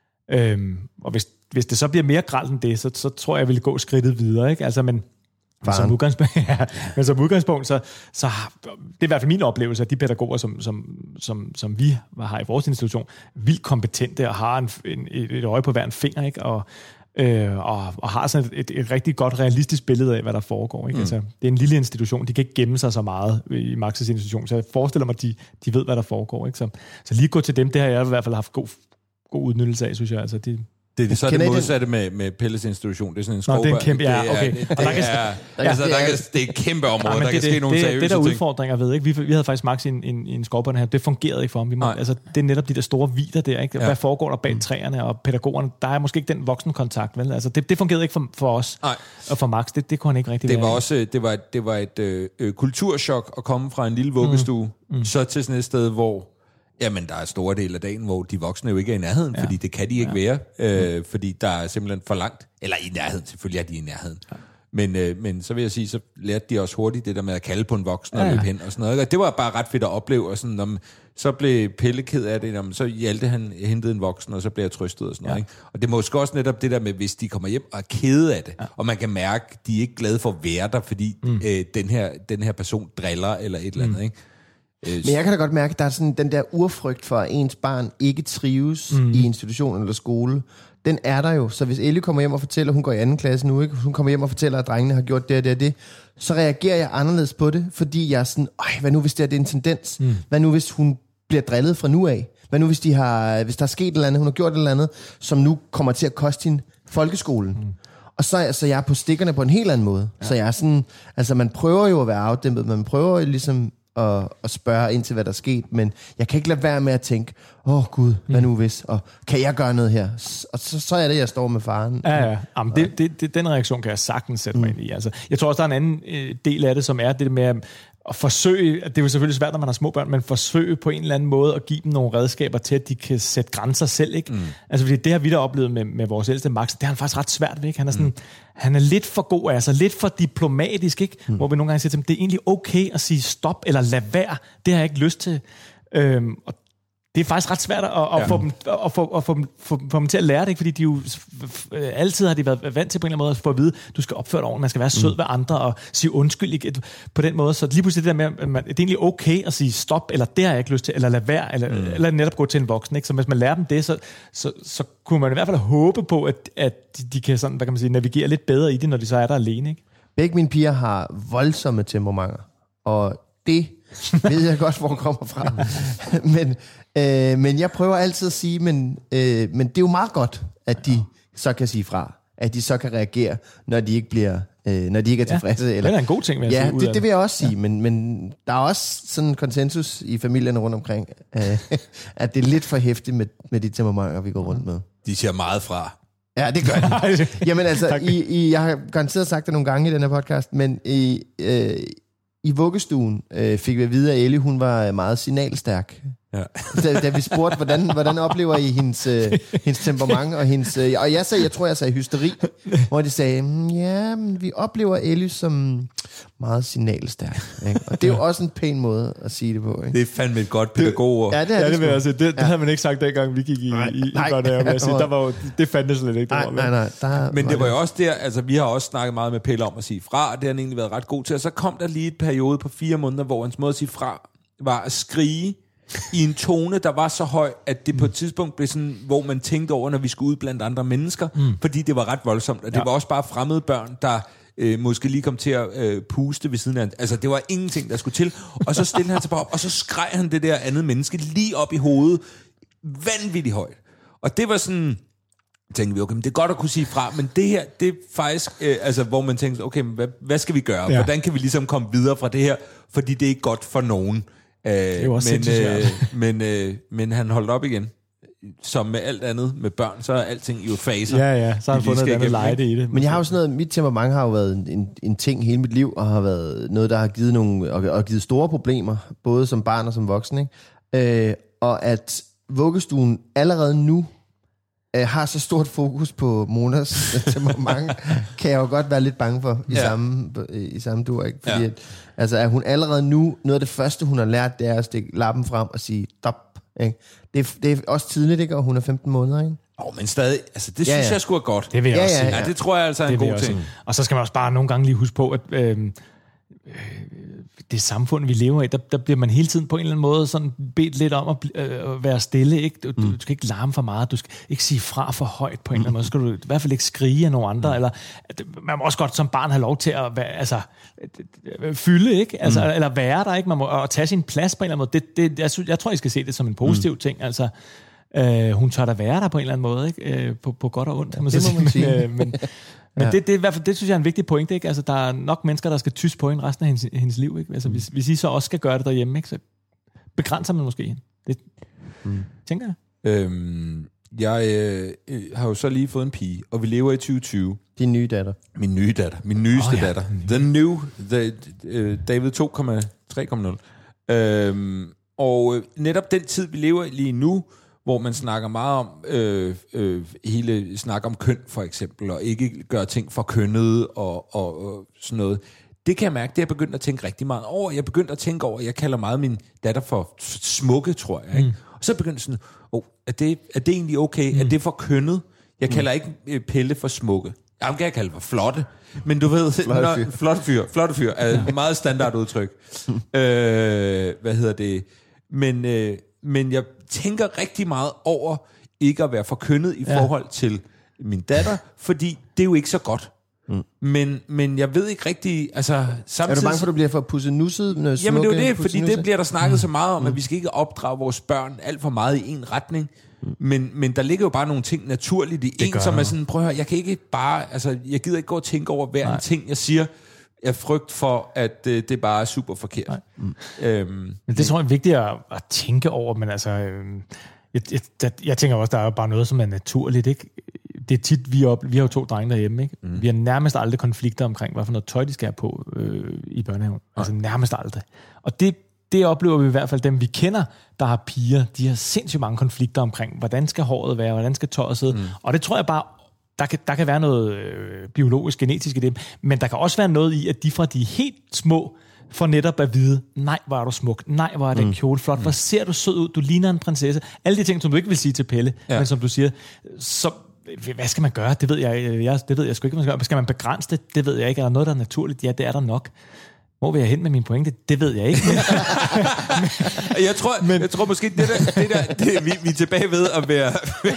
Øhm, og hvis, hvis det så bliver mere grelt end det, så, så tror jeg, jeg vil gå skridtet videre, ikke? Altså, men Men som, udgangspunkt, ja, men som udgangspunkt, så, så det er i hvert fald min oplevelse, at de pædagoger, som, som, som, som vi har i vores institution, vildt kompetente og har en, en, et øje på hver en finger, ikke? Og, øh, og, og har sådan et, et, et rigtig godt realistisk billede af, hvad der foregår. Ikke? Mm. Altså, det er en lille institution, de kan ikke gemme sig så meget i Max's institution, så jeg forestiller mig, at de, de ved, hvad der foregår. Ikke? Så, så lige gå til dem, det har jeg i hvert fald haft god, god udnyttelse af, synes jeg. Altså, de, Det er så det modsatte med, med Pelles institution. Det er sådan en skovbær. Nå, det er en kæmpe, ja, okay. Det, det, det, er, altså, der kan, det er et kæmpe område, ja, der det, kan ske det, nogle det, seriøse ting. Det der ting. udfordringer ved, ikke? Vi, vi havde faktisk Max i en, en, en skovbær her. Det fungerede ikke for ham. Vi må, altså, det er netop de der store vidder der. Ikke? Hvad ja. foregår der bag mm. træerne og pædagogerne? Der er måske ikke den voksenkontakt. Vel? Altså, det, det fungerede ikke for, for os. Nej. Og for Max, det, det kunne han ikke rigtig det være. Var også, det var, det var et øh, kulturschok at komme fra en lille vuggestue, mm. Mm. så til sådan et sted, hvor jamen, der er store dele af dagen, hvor de voksne jo ikke er i nærheden, ja. fordi det kan de ikke ja. være, øh, fordi der er simpelthen for langt. Eller i nærheden, selvfølgelig er de i nærheden. Ja. Men, øh, men så vil jeg sige, så lærte de også hurtigt det der med at kalde på en voksen ja. og løbe hen og sådan noget. Og det var bare ret fedt at opleve, og sådan, om, så blev Pelle ked af det, om, så Hjalte han hentede en voksen, og så blev jeg trøstet og sådan ja. noget. Ikke? Og det er måske også netop det der med, hvis de kommer hjem og er kede af det, ja. og man kan mærke, de er ikke glade for at være der, fordi mm. øh, den, her, den her person driller eller et eller andet, mm. ikke? Men jeg kan da godt mærke, at der er sådan den der urfrygt for, at ens barn ikke trives mm. i institution eller skole. Den er der jo. Så hvis Ellie kommer hjem og fortæller, hun går i anden klasse nu, ikke? Hun kommer hjem og fortæller, at drengene har gjort det og det og det, så reagerer jeg anderledes på det, fordi jeg er sådan, øj, hvad nu hvis det er, det er en tendens? Mm. Hvad nu hvis hun bliver drillet fra nu af? Hvad nu hvis, de har, hvis der er sket et eller andet, hun har gjort et eller andet, som nu kommer til at koste hende folkeskolen? Mm. Og så, så jeg er på stikkerne på en helt anden måde. Ja. Så jeg er sådan, altså man prøver jo at være afdæmpet, man prøver ligesom Og, og spørge ind til, hvad der er sket, men jeg kan ikke lade være med at tænke, åh oh, Gud, hvad nu hvis, og kan jeg gøre noget her? Og så, så er det, jeg står med faren. Ja, ja. Jamen, det, det, det, den reaktion kan jeg sagtens sætte mig mm. ind i. Altså, jeg tror også, der er en anden øh, del af det, som er det med at, at forsøge, det er jo selvfølgelig svært, når man har små børn, men forsøge på en eller anden måde at give dem nogle redskaber til, at de kan sætte grænser selv, ikke? Mm. Altså, fordi det har vi da oplevet med, med vores ældste Max, det har han faktisk ret svært ved, ikke? Han er sådan, mm. han er lidt for god, altså lidt for diplomatisk, ikke? Mm. Hvor vi nogle gange siger til ham, det er egentlig okay at sige stop, eller lad være, det har jeg ikke lyst til. Øhm, og det er faktisk ret svært at, at, ja. få, dem, at, få, at få, dem, få, få dem til at lære det, ikke? Fordi de jo altid har de været vant til på en eller anden måde at få at vide, du skal opføre dig ordentligt, man skal være sød mm. ved andre og sige undskyld ikke? På den måde. Så lige pludselig det der med, at man, det er egentlig okay at sige stop, eller det har jeg ikke lyst til, eller lad være, eller, mm. eller netop gå til en voksen. Ikke? Så hvis man lærer dem det, så, så, så kunne man i hvert fald håbe på, at, at de kan sådan, hvad kan man sige, navigere lidt bedre i det, når de så er der alene. Ikke? Begge mine piger har voldsomme temperamenter, og det ved jeg godt, hvor det kommer fra. men, øh, men jeg prøver altid at sige, men, øh, men det er jo meget godt, at de så kan sige fra. At de så kan reagere, når de ikke bliver, øh, når de ikke er tilfredse. Ja, eller, det er en god ting, vil jeg ja, sige. Ja, det, det vil jeg også sige, ja. men, men der er også sådan en konsensus i familierne rundt omkring, øh, at det er lidt for hæftigt med, med de temperamenter, vi går rundt med. De siger meget fra. Ja, det gør de. Jamen altså, i, i, jeg har garanteret sagt det nogle gange i den her podcast, men i... Øh, I vuggestuen øh, fik vi at vide, at Ellie, hun var meget signalstærk. Ja. da, da vi spurgte, hvordan, hvordan oplever I hendes, øh, hendes temperament og hendes... Øh, og jeg sagde, jeg tror, jeg sagde hysteri, hvor de sagde, mm, ja, men vi oplever Ellie som meget signalstærk. Ikke? Og det er jo også en pæn måde at sige det på. Ikke? Det er fandme et godt pædagog. Ja, det, er ja, det, det, altså, det, det ja. havde man ikke sagt, dengang vi gik i, nej, i, i børnehave. Der var jo, det fandtes slet ikke. Nej, nej, nej, der men det var jo også der, altså vi har også snakket meget med Pelle om at sige fra, og det har han egentlig været ret god til. Og så kom der lige et periode på fire måneder, hvor hans måde at sige fra var at skrige i en tone, der var så høj, at det på et tidspunkt blev sådan, hvor man tænkte over, når vi skulle ud blandt andre mennesker, mm. fordi det var ret voldsomt, og det ja. var også bare fremmede børn, der øh, måske lige kom til at øh, puste ved siden af. Altså, det var ingenting, der skulle til. Og så stillede han sig bare op, og så skreg han det der andet menneske lige op i hovedet, vanvittigt højt. Og det var sådan, tænkte vi, okay, men det er godt at kunne sige fra, men det her, det er faktisk, øh, altså, hvor man tænker, okay, hvad, hvad skal vi gøre? Ja. Hvordan kan vi ligesom komme videre fra det her? Fordi det er ikke godt for nogen. Øh, det er jo også men, øh, men, øh, men han holdt op igen. Som med alt andet med børn, så er alting i jo faser. Ja, ja, så har han fundet et andet lejde i det. Men jeg har jo sådan noget, mit temperament har jo været en, en ting hele mit liv, og har været noget, der har givet nogle, og, og givet store problemer, både som barn og som voksen, ikke? Øh, og at vuggestuen allerede nu øh, har så stort fokus på Monas temperament, kan jeg jo godt være lidt bange for i ja. samme, i samme dur, ikke? Fordi ja. at, altså, er hun allerede nu, noget af det første, hun har lært, det er at stikke lappen frem og sige, stop. Ikke? Det, er, det er også tidligt, ikke? Og hun er femten måneder, ikke? Åh, oh, men stadig, altså det ja, synes ja. jeg sgu er godt. Det vil jeg ja, også ja, sige. Ja, det tror jeg altså er en god ting. Og så skal man også bare nogle gange lige huske på, at øh, det samfund, vi lever i, der, der bliver man hele tiden på en eller anden måde sådan bedt lidt om at, øh, at være stille. Ikke? Du, mm. du skal ikke larme for meget, du skal ikke sige fra for højt på en mm. eller anden måde. Så skal du i hvert fald ikke skrige af nogen andre. Mm. Eller, man må også godt som barn have lov til at være, altså, fylde, ikke? Altså, mm. eller være der, ikke? Man må at tage sin plads på en eller anden måde. Det, det, jeg, synes, jeg tror, I skal se det som en positiv mm. ting. Altså, øh, hun tør da være der på en eller anden måde, ikke? Øh, på, på godt og ondt. Ja, det må man sige. Øh, men Men ja. det, det, det, det synes jeg er en vigtig pointe, ikke? Altså, der er nok mennesker, der skal tysse på hende resten af hendes, hendes liv, ikke? Altså, hvis, hvis I så også skal gøre det derhjemme, ikke? Så begrænser man måske hende. Det mm. tænker jeg. Øhm, jeg øh, har jo så lige fået en pige, og vi lever i tyve tyve. Din nye datter. Min nye datter. Min nyeste oh, ja. datter. The new, the, uh, David to komma tre komma nul. Øhm, og øh, netop den tid, vi lever i lige nu, hvor man snakker meget om øh, øh, hele snak om køn for eksempel, og ikke gøre ting for kønnet og, og, og sådan noget. Det kan jeg mærke, det er jeg begyndt at tænke rigtig meget over. Jeg er begyndt at tænke over, jeg kalder meget min datter for smukke, tror jeg. Ikke? Mm. Og så begyndte sådan, oh, er, det, er det egentlig okay? Mm. Er det for kønnet? Jeg kalder mm. ikke Pelle for smukke. Jeg kan jeg kalde for flotte. Men du ved, flotte fyr, flotte fyr, flotte fyr er et meget standardudtryk. øh, hvad hedder det? Men, øh, men jeg tænker rigtig meget over ikke at være forkyndet i ja. forhold til min datter, fordi det er jo ikke så godt. Mm. Men, men jeg ved ikke rigtig, altså samtidig... Er du bange for, at du bliver for pussenusset? Jamen det er jo det, fordi det bliver der snakket mm. så meget om, at vi skal ikke opdrage vores børn alt for meget i en retning. Mm. Men, men der ligger jo bare nogle ting naturligt i det en, som er sådan, prøv at høre, jeg kan ikke bare, altså jeg gider ikke gå og tænke over hver en ting, jeg siger, jeg frygt for, at øh, det bare er super forkert. Mm. Øhm, men det tror jeg er vigtigt at, at tænke over, men altså, øh, jeg, jeg, jeg tænker også, der er bare noget, som er naturligt, ikke? Det er tit, vi, op, vi har jo to drenge derhjemme, ikke? Mm. Vi har nærmest aldrig konflikter omkring, hvad for noget tøj, de skal have på øh, i børnehaven. Nej. Altså nærmest aldrig. Og det, det oplever vi i hvert fald, dem vi kender, der har piger, de har sindssygt mange konflikter omkring, hvordan skal håret være, hvordan skal tøjet sidde. Mm. Og det tror jeg bare, der kan, der kan være noget øh, biologisk, genetisk i det, men der kan også være noget i, at de fra de helt små for netop at vide, nej, hvor er du smuk, nej, hvor er den mm. kjole flot, hvor ser du sød ud, du ligner en prinsesse. Alle de ting, som du ikke vil sige til Pelle, ja. men som du siger, så hvad skal man gøre? Det ved jeg, jeg, det ved jeg sgu ikke, hvad man skal gøre. Skal man begrænse det? Det ved jeg ikke. Er der noget, der er naturligt? Ja, det er der nok. Hvor vil jeg hen med min pointe? Det ved jeg ikke. jeg, tror, men, jeg tror måske, det der, det der det, vi, vi er tilbage ved at være...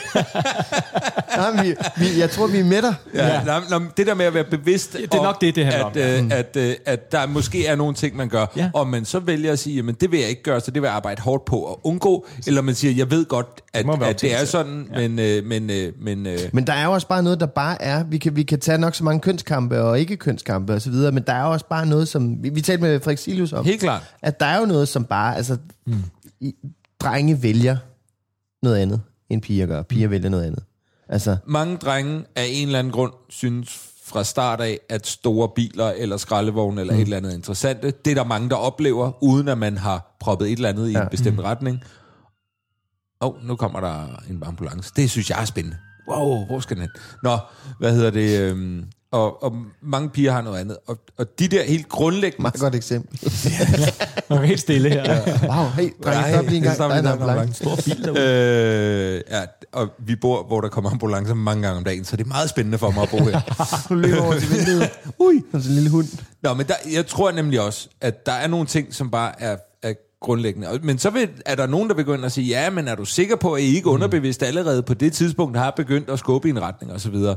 nej, vi, vi, jeg tror, vi er med dig. Ja, ja. Nej, nej, det der med at være bevidst det er om, nok det, det handler at, om. Ja. Mm. At, at, at der måske er nogle ting, man gør, ja. og man så vælger at sige, jamen det vil jeg ikke gøre, så det vil jeg arbejde hårdt på at undgå, eller man siger, jeg ved godt, at det, at det er sådan, ja. men... Øh, men, øh, men, øh, men der er jo også bare noget, der bare er... Vi kan, vi kan tage nok så mange kønskampe og ikke kønskampe osv., men der er jo også bare noget, som... Vi talte med Frederik Silius om, helt klart. At der er jo noget, som bare, altså, mm. i, drenge vælger noget andet, end piger gør. Piger mm. vælger noget andet. Altså. Mange drenge af en eller anden grund synes fra start af, at store biler eller skraldevogne eller mm. et eller andet interessante, det er der mange, der oplever, uden at man har proppet et eller andet i ja. en bestemt mm. retning. Åh, oh, nu kommer der en ambulance. Det synes jeg er spændende. Wow, hvor skal den hen? Nå, hvad hedder det... Øhm, Og, og mange piger har noget andet. Og, og de der helt grundlæggende... Meget godt eksempel. Man er helt stille her. Ja. Wow, hey, drenge, stop lige en gang. Der er en ambulance. Stor bil derude. Øh, ja, og vi bor, hvor der kommer ambulancer mange gange om dagen, så det er meget spændende for mig at bo her. Du løber over til vinduet. Ui, sådan en lille hund. Nå, men der, jeg tror nemlig også, at der er nogle ting, som bare er, er grundlæggende. Men så vil, er der nogen, der vil gå ind og sige, ja, men er du sikker på, at I ikke underbevidst allerede på det tidspunkt har begyndt at skubbe i en retning, og så videre.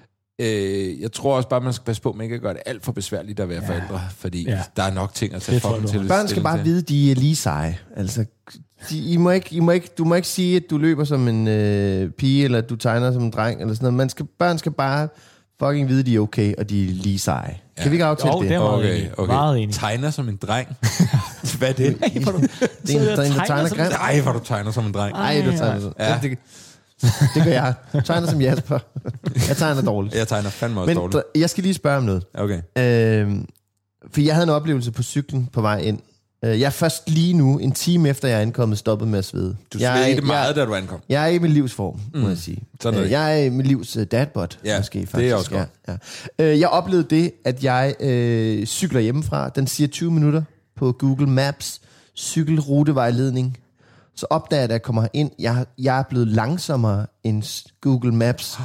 Øh, jeg tror også bare, man skal passe på, at man ikke gør det alt for besværligt at være ja. forældre, fordi ja. der er nok ting at tage for til. Børn skal bare vide, de er lige seje. Altså, de, I må ikke, I må ikke, du må ikke sige, at du løber som en øh, pige, eller at du tegner som en dreng, eller sådan noget. Man skal, børn skal bare fucking vide, de er okay, og de er lige seje. Ja. Kan vi ikke aftale jo, det? det er meget okay, enig. okay. Meget enig. Tegner som en dreng. Hvad er det? Det er en, der tegner, tegner grimt. Nej, hvor du tegner som en dreng. Nej, du tegner som ja. det, det, det gør jeg. Jeg tegner som Jasper. Jeg tegner dårligt. Jeg tegner fandme også Men dårligt. jeg skal lige spørge om noget. Okay. Øhm, for jeg havde en oplevelse på cyklen på vej ind. Jeg er først lige nu, en time efter jeg er ankommet, stoppet med at svede. Du svedte meget, jeg, da du ankom. Jeg er i min livsform, mm. må jeg sige. Sådan er det. Jeg er i min livs uh, dadbot, ja, måske faktisk. det er også godt. Ja, ja. Uh, jeg oplevede det, at jeg uh, cykler hjemmefra. Den siger tyve minutter på Google Maps. Cykelrutevejledning. Så opdager jeg, da jeg kommer ind, jeg, jeg er blevet langsommere end Google Maps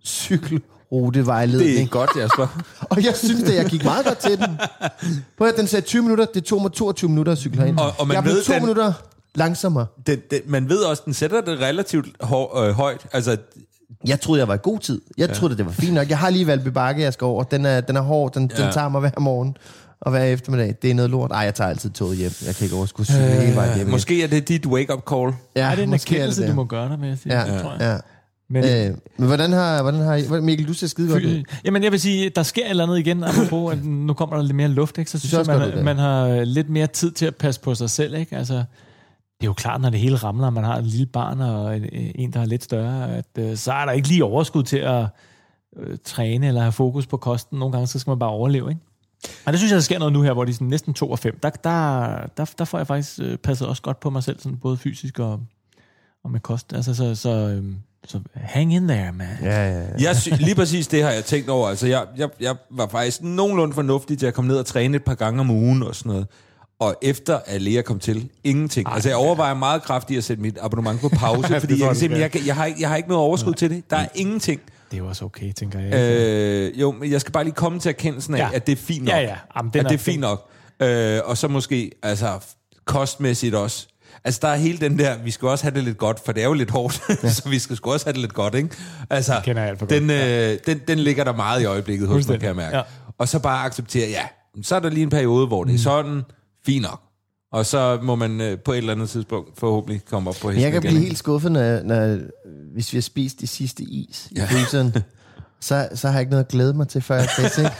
cykelrutevejledning. Det er godt, Jasper. Og jeg synes, at jeg gik meget godt til den. Prøv at den sagde tyve minutter, det tog mig toogtyve minutter at cykle herind. Og, og man jeg blev ved, to den, minutter langsommere. Den, den, man ved også, den sætter det relativt hår, øh, højt. Altså, jeg troede, jeg var i god tid. Jeg ja. troede, det var fint nok. Jeg har lige Valby Bakke, jeg skal over. Den er, den er hård, den, ja. den tager mig hver morgen. Og hver eftermiddag, det er noget lort. Ej, jeg tager altid toget hjem. Jeg kan ikke overskue cykle øh, hele vejen hjem. Måske er det dit wake-up call. Ja, er det en erkendelse, du må gøre der med? Ja, ja. tror jeg. Ja. Men, øh, men hvordan har, hvordan har Mikkel, du ser skide godt ud? Jamen, jeg vil sige, der sker et eller andet igen, apropos, at nu kommer der lidt mere luft, ikke? Så synes jeg, man, har, man har lidt mere tid til at passe på sig selv, ikke? Altså, det er jo klart, når det hele ramler, og man har et lille barn og en, der er lidt større, at øh, så er der ikke lige overskud til at øh, træne eller have fokus på kosten. Nogle gange, så skal man bare overleve, ikke? Og det synes jeg, der sker noget nu her, hvor de er sådan næsten to og fem. Der, der, der, der får jeg faktisk øh, passet også godt på mig selv, sådan både fysisk og, og med kost. Altså, så... så øh, Så hang in there, man. Ja, ja, ja. Jeg sy- lige præcis det har jeg tænkt over. Altså, jeg, jeg, jeg var faktisk nogenlunde fornuftig til at komme ned og træne et par gange om ugen og sådan noget. Og efter at Lea kom til, ingenting. Ej, altså, jeg overvejer meget kraftigt at sætte mit abonnement på pause, fordi jeg, jeg, jeg, jeg, har ikke, jeg har ikke noget overskud ja. til det. Der er ingenting. Det er jo også okay, tænker jeg. Øh, jo, men jeg skal bare lige komme til erkendelsen af, ja. at det er fint nok. Ja, ja. Jamen, at det er fint nok. Øh, og så måske, altså, kostmæssigt også. Altså, der er hele den der, vi skal også have det lidt godt, for det er jo lidt hårdt, ja. så vi skal sgu også have det lidt godt, ikke? Altså, den, øh, den, den ligger der meget i øjeblikket hos mig, kan jeg mærke. Ja. Og så bare acceptere, ja, så er der lige en periode, hvor det er sådan, fint nok. Og så må man øh, på et eller andet tidspunkt forhåbentlig komme op på hesten. Jeg kan igen. blive helt skuffet, når, når, hvis vi har spist de sidste is i fryseren. Ja. Så, så har jeg ikke noget at glæde mig til, før jeg skal se. det,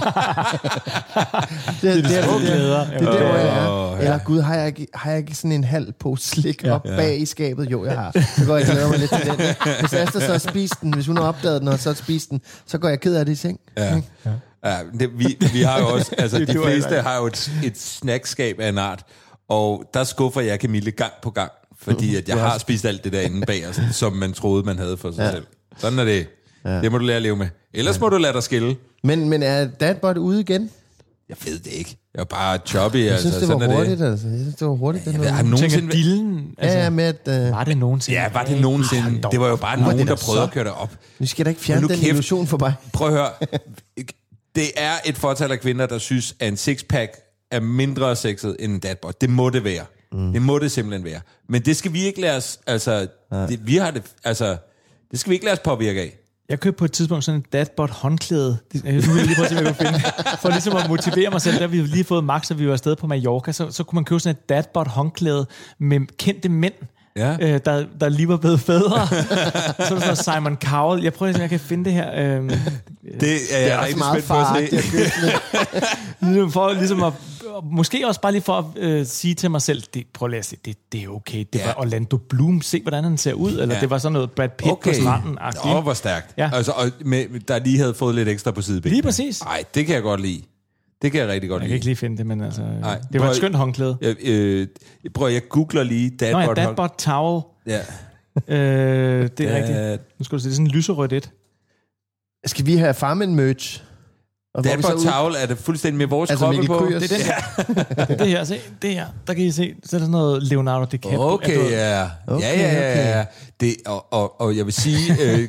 det, det, det, det, det, det er der, hvor jeg er. Eller gud, har jeg, ikke, har jeg ikke sådan en halv pose slik op ja. bag i skabet? Jo, jeg har. Så går jeg og glæder mig lidt til den. Hvis Asta så har spist den, hvis hun har opdaget den, og så har spist den, så går jeg ked af det i seng. Ja. Ja. Ja, det, vi, vi har jo også, altså de fleste har jo et, et snackskab af en art, og der skuffer jeg Camille gang på gang, fordi at jeg har spist alt det der inde bag os, som man troede, man havde for sig ja. selv. Sådan er det. Ja. Det må du lære at leve med. Ellers ja. må du lade dig skille. Men, men er Dadbot ude igen? Jeg ved det ikke. Jeg er bare choppy. Jeg altså, synes, det var hurtigt. Det. Altså. Jeg synes, det var hurtigt. Jeg ved, har nogensinde... Dillen, altså, ja, med at, uh... var det nogensinde? Ja, var det nogensinde? Det var jo bare nogen, der prøvede så... at køre det op. Nu skal der ikke fjerne den kæft... illusion for mig. Prøv at høre. Det er et fortal af kvinder, der synes, at en sixpack er mindre sexet end en Dadbot. Det må det være. Mm. Det må det simpelthen være. Men det skal vi ikke lade os... Altså, det, vi har det... Altså, det skal vi ikke lade os påvirke af. Jeg købte på et tidspunkt sådan en Dadbot håndklæde. Nu vil jeg lige prøve at se, hvad jeg kan finde. For ligesom at motivere mig selv, der vi lige fået Max, og vi var afsted på Mallorca, så, så kunne man købe sådan et Dadbot håndklæde med kendte mænd, ja. øh, der, der lige var blevet fædre. Så var der Simon Cowell. Jeg prøver at se, om jeg kan finde det her. Øh, det er jeg rigtig spændt på at se. For ligesom at, måske også bare lige for at øh, sige til mig selv, det, prøv at læse det, det er okay. Det ja. var Orlando Bloom. Se, hvordan han ser ud. Eller ja. det var sådan noget Brad Pitt okay. på stranden. Nå, hvor stærkt. Ja. Altså, og med, der lige havde fået lidt ekstra på sidebenene. Lige præcis. Nej, det kan jeg godt lide. Det kan jeg rigtig godt jeg lide. Jeg kan ikke lige finde det, men altså... Ej, det var et skønt håndklæde. Jeg, øh, prøv, jeg googler lige Dadbot. Nå ja, Dadbot towel. Ja. øh, det er uh, rigtigt. Nu skal du se, det er sådan en lyserødt et. Skal vi have farmen merch? Dadbot towel, er det fuldstændig med vores altså, kroppe på? Det er den her. det her, se. Det her. Der kan I se. Så er der sådan noget Leonardo DiCaprio. Okay, ja. Okay, ja, ja, ja, ja. Det, og, og, og jeg vil sige, øh,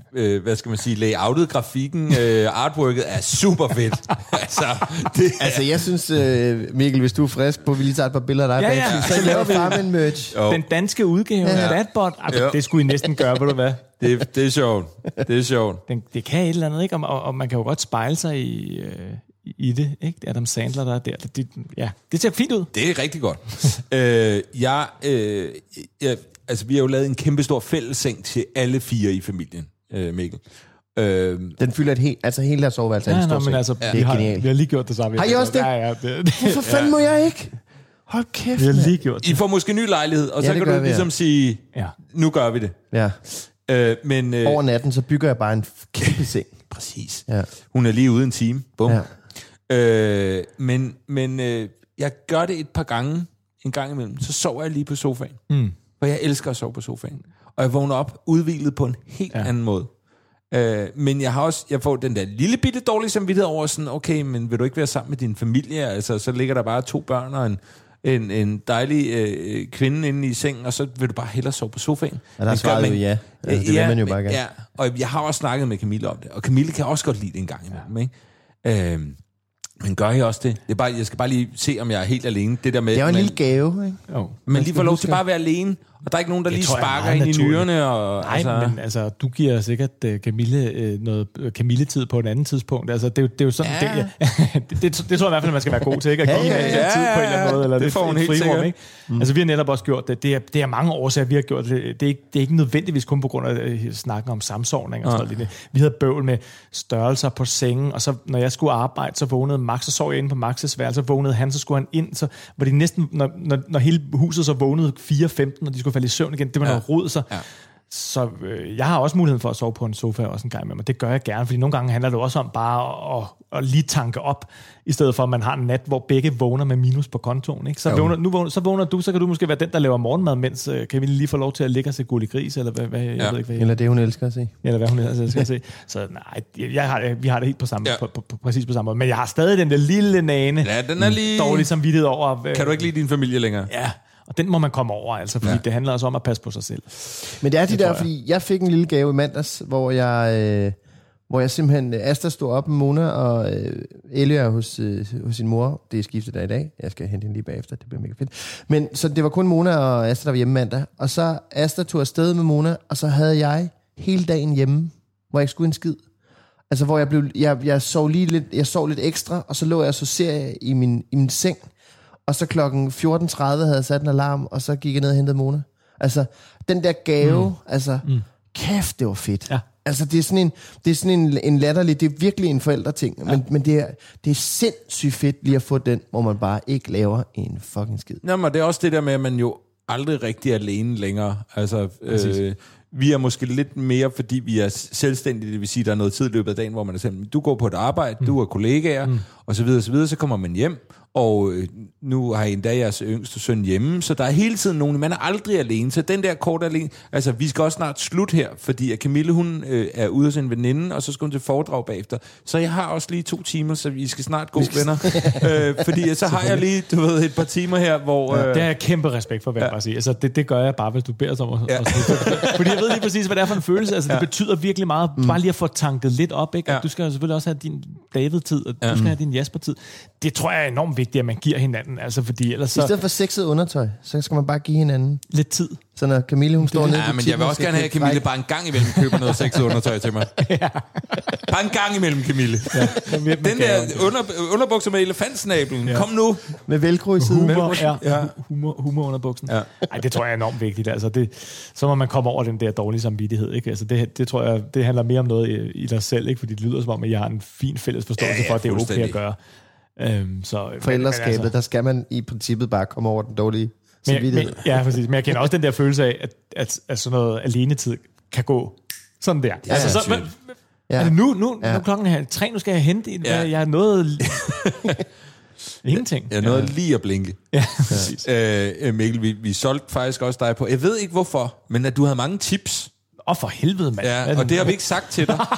øh, hvad skal man sige, layoutet, grafikken, øh, artworket er super fedt. altså, det, altså, jeg synes, øh, Mikkel, hvis du er frisk på, vi lige tager et par billeder af dig, ja, ja. så laver vi Farmen merch. Jo. Den danske udgave af ja. Adbot, altså, det skulle I næsten gøre, ved du hvad? Det, det er sjovt. Det er sjovt. Den, det kan et eller andet, ikke? Og, og man kan jo godt spejle sig i... Øh, i det, ikke? Adam Sandler, der er der. Det, ja, det ser fint ud. Det er rigtig godt. øh, jeg, øh, jeg, altså, vi har jo lavet en kæmpe stor fællesseng til alle fire i familien, øh, Mikkel. Øh, Den fylder et helt, altså hele deres soveværelse. Ja, nå, men altså, ja. det er genialt. Vi har lige gjort det samme. Har I også det? Ja, ja, det Hvorfor fanden må jeg ikke? Hold kæft. Vi har lige gjort det. I får måske ny lejlighed, og ja, så kan du ligesom ja. sige, ja. nu gør vi det. Ja. Øh, men, øh, Over natten, så bygger jeg bare en kæmpe seng. Præcis. Ja. Hun er lige ude en time. Bum. Ja. Øh, men men øh, jeg gør det et par gange, en gang imellem, så sover jeg lige på sofaen. Mm. For jeg elsker at sove på sofaen. Og jeg vågner op udhvilet på en helt ja. anden måde. Øh, men jeg har også, jeg får den der lille bitte dårlige samvittighed over sådan, okay, men vil du ikke være sammen med din familie? Altså, så ligger der bare to børn og en, en, en dejlig øh, kvinde inde i sengen, og så vil du bare hellere sove på sofaen. Ja, der svarede jo ja. Altså, det ja, vil man jo bare gerne. Ja, og jeg har også snakket med Camille om det, og Camille kan også godt lide det en gang imellem, ikke? Øh, Men gør I også det? Det er bare, jeg skal bare lige se, om jeg er helt alene. Det der med, det er jo en man, lille gave, ikke? Jo. Men lige får lov til bare at være alene, og der er ikke nogen, der lige sparker ind i nyrerne. Og, Nej, altså, men altså, du giver sikkert uh, Camille uh, noget uh, Camille-tid på et andet tidspunkt. Altså, det, er jo, det er jo sådan... Ja. Det, ja, det, det, det tror jeg i hvert fald, man skal være god til, ikke? At give ja, ja, ja, tid på en eller anden måde. Eller det lidt får hun helt frirum, sikkert. Ikke? Mm. Altså, vi har netop også gjort det. Det er, det er mange årsager, vi har gjort det. Det er ikke, det er ikke nødvendigvis kun på grund af uh, snakken om samsovning og sådan noget. Vi havde bøvl med størrelser på sengen, og så når jeg skulle arbejde, så vågnede Max, så sov jeg inde på Max's værelse, så vågnede han, så skulle han ind, så var det næsten, når, når, når hele huset så vågnede fire femten, og de skulle falde i søvn igen, det var ja. noget rod, så, ja. så øh, jeg har også muligheden for at sove på en sofa også en gang med mig. Det gør jeg gerne, fordi nogle gange handler det også om bare at, at, at lige tanke op, i stedet for at man har en nat, hvor begge vågner med minus på kontoen. Ikke? Så, vågner, nu vågner, så vågner du, så kan du måske være den, der laver morgenmad, mens øh, kan vi lige få lov til at ligge og se Gulli Gris, eller hvad, hvad, jeg ja. ved ikke, hvad eller det, hun elsker at se. Eller hvad hun elsker at se. Så nej, jeg har, vi har det helt på samme, ja. på, på, på, præcis på samme måde. Men jeg har stadig den der lille nane, ja, den er lige... dårlig samvittighed over... Øh, kan du ikke lide din familie længere? Ja, og den må man komme over, altså, fordi ja. det handler også om at passe på sig selv. Men det er de det der, jeg. fordi jeg fik en lille gave i mandags, hvor jeg, øh, hvor jeg simpelthen... Asta stod op med Mona, og øh, Ellie er hos, øh, hos sin mor. Det er skiftet der i dag. Jeg skal hente hende lige bagefter. Det bliver mega fedt. Men så det var kun Mona og Asta, der var hjemme mandag. Og så Asta tog afsted med Mona, og så havde jeg hele dagen hjemme, hvor jeg ikke skulle en skid. Altså, hvor jeg blev... Jeg, jeg sov lige lidt, jeg sov lidt ekstra, og så lå jeg så serie i min, i min seng. Og så klokken fjorten tredive havde jeg sat en alarm, og så gik jeg ned og hentede Mona. Altså, den der gave, mm. altså, mm. kæft, det var fedt. Ja. Altså, det er sådan en, det er sådan en, en latterlig, det er virkelig en forældreting, ja. men, men det, er, det er sindssygt fedt lige at få den, hvor man bare ikke laver en fucking skid. Nå, men det er også det der med, at man jo aldrig rigtig er alene længere. Altså, øh, vi er måske lidt mere, fordi vi er selvstændige, det vil sige, der er noget tid i løbet af dagen, hvor man er selv, du går på et arbejde, mm. du er kollegaer, mm. og så videre, så videre, så kommer man hjem, og øh, nu har I endda jeres yngste søn hjemme, så der er hele tiden nogen, man er aldrig alene, så den der kort alene, altså vi skal også snart slutte her, fordi at Camille, hun øh, er ude hos en veninde, og så skal hun til foredrag bagefter, så jeg har også lige to timer, så vi skal snart gå venner, øh, fordi så har jeg lige, du ved, et par timer her, hvor... Øh, ja, det er jeg kæmpe respekt for, hvad ja. jeg bare sige. Altså, det, det gør jeg bare, hvis du beder os om at, ja. at fordi jeg ved lige præcis, hvad det er for en følelse, altså ja. det betyder virkelig meget, mm. bare lige at få tanket lidt op, ikke? Og ja. du skal jo selvfølgelig også have din David-tid, og ja. du skal have din Jasper-tid. Det tror jeg er enormt vigtigt, at man giver hinanden, altså fordi ellers så... I stedet for sexet undertøj, så skal man bare give hinanden lidt tid. Så når Camille, hun står nede ja, men jeg vil også gerne have, at Camille bare en gang imellem køber noget sexet undertøj til mig. ja. Bare en gang imellem, Camille. Ja. Den der under, underbukser med elefantsnablen, ja. kom nu. Med velcro i siden. Humor, ja. ja. Humor, humor under buksen. Ja. Ej, det tror jeg er enormt vigtigt. Altså det, så må man komme over den der dårlige samvittighed. Ikke? Altså det, det tror jeg, det handler mere om noget i, i dig selv, ikke? Fordi det lyder som om, at jeg har en fin fælles forståelse ja, ja, for, at det er okay at gøre. Øhm, så, Forældreskabet, altså, der skal man i princippet bare komme over den dårlige men, men, ja, præcis. Men jeg kender også den der følelse af, at, at, at sådan noget alenetid kan gå sådan der. Ja, altså, så, men, ja. altså nu, nu, ja. nu klokken er tre, nu skal jeg hente en, ja. jeg er noget... Ingenting. Jeg er noget ja. lige at blinke. Ja, præcis. Øh, Mikkel, vi, vi solgte faktisk også dig på, jeg ved ikke hvorfor, men at du havde mange tips. Åh, oh, for helvede, mand. Ja, og det har vi ikke sagt til dig.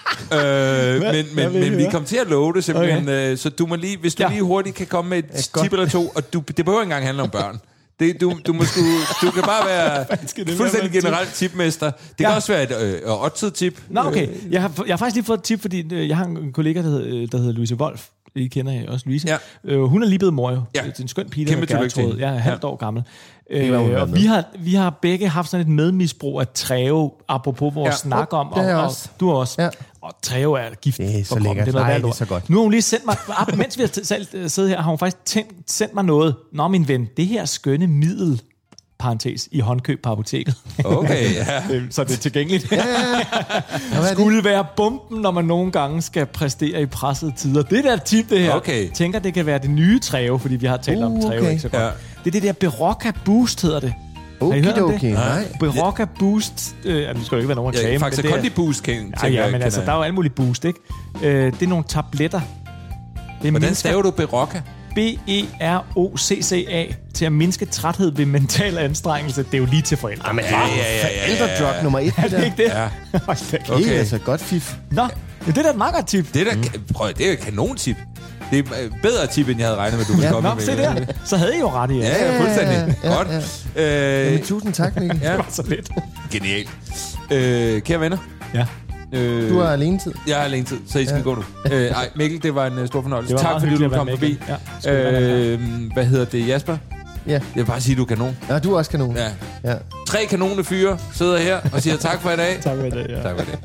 øh, men men, men vi kom til at love det simpelthen, okay. øh, så du må lige, hvis du ja. lige hurtigt kan komme med et tip eller to, og du, det behøver ikke engang handle om børn. Det, Det, du, du, må sku, du kan bare være fuldstændig generelt tipmester. Det kan ja. også være et øh, oddset-tip. Nå, okay. Jeg har, jeg har faktisk lige fået et tip, fordi øh, jeg har en kollega, der hedder, der hedder Louise Wolf. I kender jeg også, Louise. Ja. Øh, hun er lige blevet mor jo. Ja. Det er en skøn pige, der er Gertrud. Jeg er halvt år gammel. Øh, og vi har, vi har begge haft sådan et medmisbrug af træve, apropos vores ja. snak om. Og, og, og du også. Ja. Og træve er gift. Det er så lækkert. Det er, Nej, det er så godt. Nu har hun lige sendt mig, op, mens vi har t- siddet her, har hun faktisk tænkt, sendt mig noget. Nå, min ven, det her skønne middel, parentes, i håndkøb på apoteket. Okay, ja. Så det er tilgængeligt. Ja, ja, ja. Skulle det? Være bomben, når man nogle gange skal præstere i pressede tider. Det der tip, det her. Okay. Tænker, det kan være det nye træve, fordi vi har talt uh, om træve okay. ikke så godt. Ja. Det er det der Berocca Boost, hedder det. Okay, har I hørt om det? Nej. Berocca Boost. Øh, det skal jo ikke være nogen reklame. Ja, faktisk Kondi Boost kan ja, ja, men altså, der er jo alle mulige boost, ikke? Øh, det er nogle tabletter. Det Hvordan staver du Berocca? B E R O C C A til at mindske træthed ved mental anstrengelse. Det er jo lige til forældre. Jamen, ja, ja, ja, ja, ja. Forældredrug nummer et. Er det ikke det? Ja. Okay. Det er altså godt fif. Nå, ja, det er da et meget godt tip. Det er, da, mm. prøv, det er et kanontip. Det er bedre tip, end jeg havde regnet med, du ville komme ja. Nå, med. Se der. Så havde I jo ret i det. Ja, ja, fuldstændig. Ja, ja, ja. Godt. Ja. Øh, Jamen, tusind tak, Mikkel. Ja. Det var så lidt. Genialt. Øh, kære venner. Ja. Øh, du har alene tid. Jeg har alene tid, så I skal ja. gå nu. Øh, ej, Mikkel, det var en uh, stor fornøjelse. Tak fordi du kom forbi. Ja, øh, hvad hedder det, Jasper? Ja. Jeg vil bare sige, du er kanon. Ja, du er også kanon. Ja. Ja. Tre kanone fyre sidder her og siger tak for i dag. Tak for i dag, ja. Tak for i dag.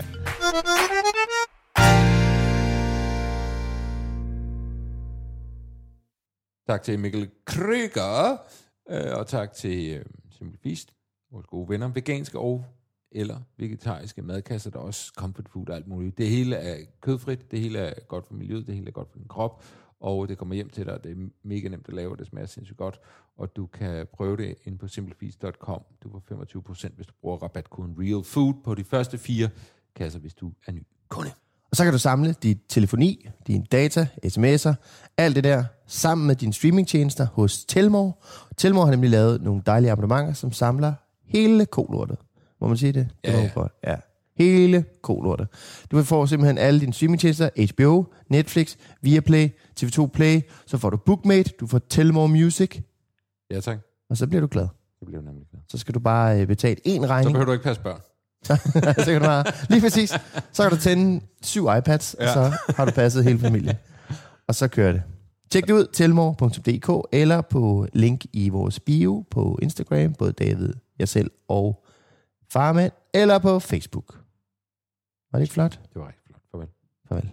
Tak til Mikkel Kryger, øh, og tak til øh, Simple Feast, vores gode venner, veganske og eller vegetariske madkasser, der også comfort food og alt muligt. Det hele er kødfrit, det hele er godt for miljøet, det hele er godt for din krop, og det kommer hjem til dig, det er mega nemt at lave, og det smager sindssygt godt, og du kan prøve det inde på simplefeast punktum com. Du får femogtyve procent, hvis du bruger rabatkoden REALFOOD på de første fire kasser, hvis du er ny kunde. Og så kan du samle dit telefoni, dine data, sms'er, alt det der, sammen med dine streamingtjenester hos Telmore. Telmore har nemlig lavet nogle dejlige abonnementer, som samler hele kolortet. Må man sige det? Ja, det ja. ja. Hele kolortet. Du får simpelthen alle dine streamingtjenester, H B O, Netflix, Viaplay, T V to Play, så får du Bookmate, du får Telmore Music. Ja, tak. Og så bliver du glad. Det bliver nemlig glad. Så skal du bare betale én regning. Så behøver du ikke passe børn. så kan du bare, lige præcis, så kan du tænde syv iPads, ja. Og så har du passet hele familien. Og så kører det. Tjek det ud, telmore punktum d k, eller på link i vores bio på Instagram, både David, jeg selv og Farmand, eller på Facebook. Var det ikke flot? Det var rigtig flot. Farvel. Farvel.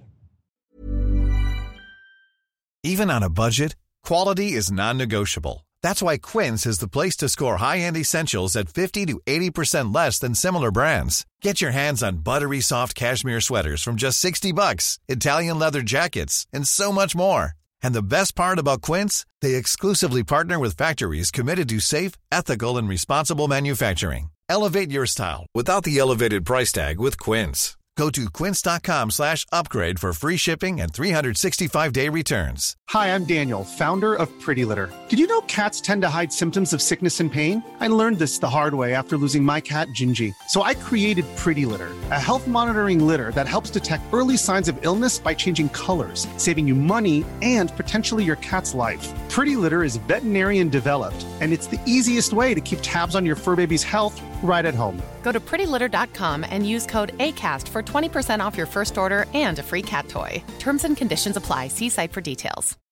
Even on a budget, quality is non-negotiable. That's why Quince is the place to score high-end essentials at fifty to eighty percent less than similar brands. Get your hands on buttery soft cashmere sweaters from just sixty bucks, Italian leather jackets, and so much more. And the best part about Quince, they exclusively partner with factories committed to safe, ethical, and responsible manufacturing. Elevate your style without the elevated price tag with Quince. Go to quince.com slash upgrade for free shipping and three sixty-five day returns. Hi, I'm Daniel, founder of Pretty Litter. Did you know cats tend to hide symptoms of sickness and pain? I learned this the hard way after losing my cat, Gingy. So I created Pretty Litter, a health monitoring litter that helps detect early signs of illness by changing colors, saving you money and potentially your cat's life. Pretty Litter is veterinarian developed, and it's the easiest way to keep tabs on your fur baby's health right at home. Go to pretty litter dot com and use code ACAST for twenty percent off your first order and a free cat toy. Terms and conditions apply. See site for details.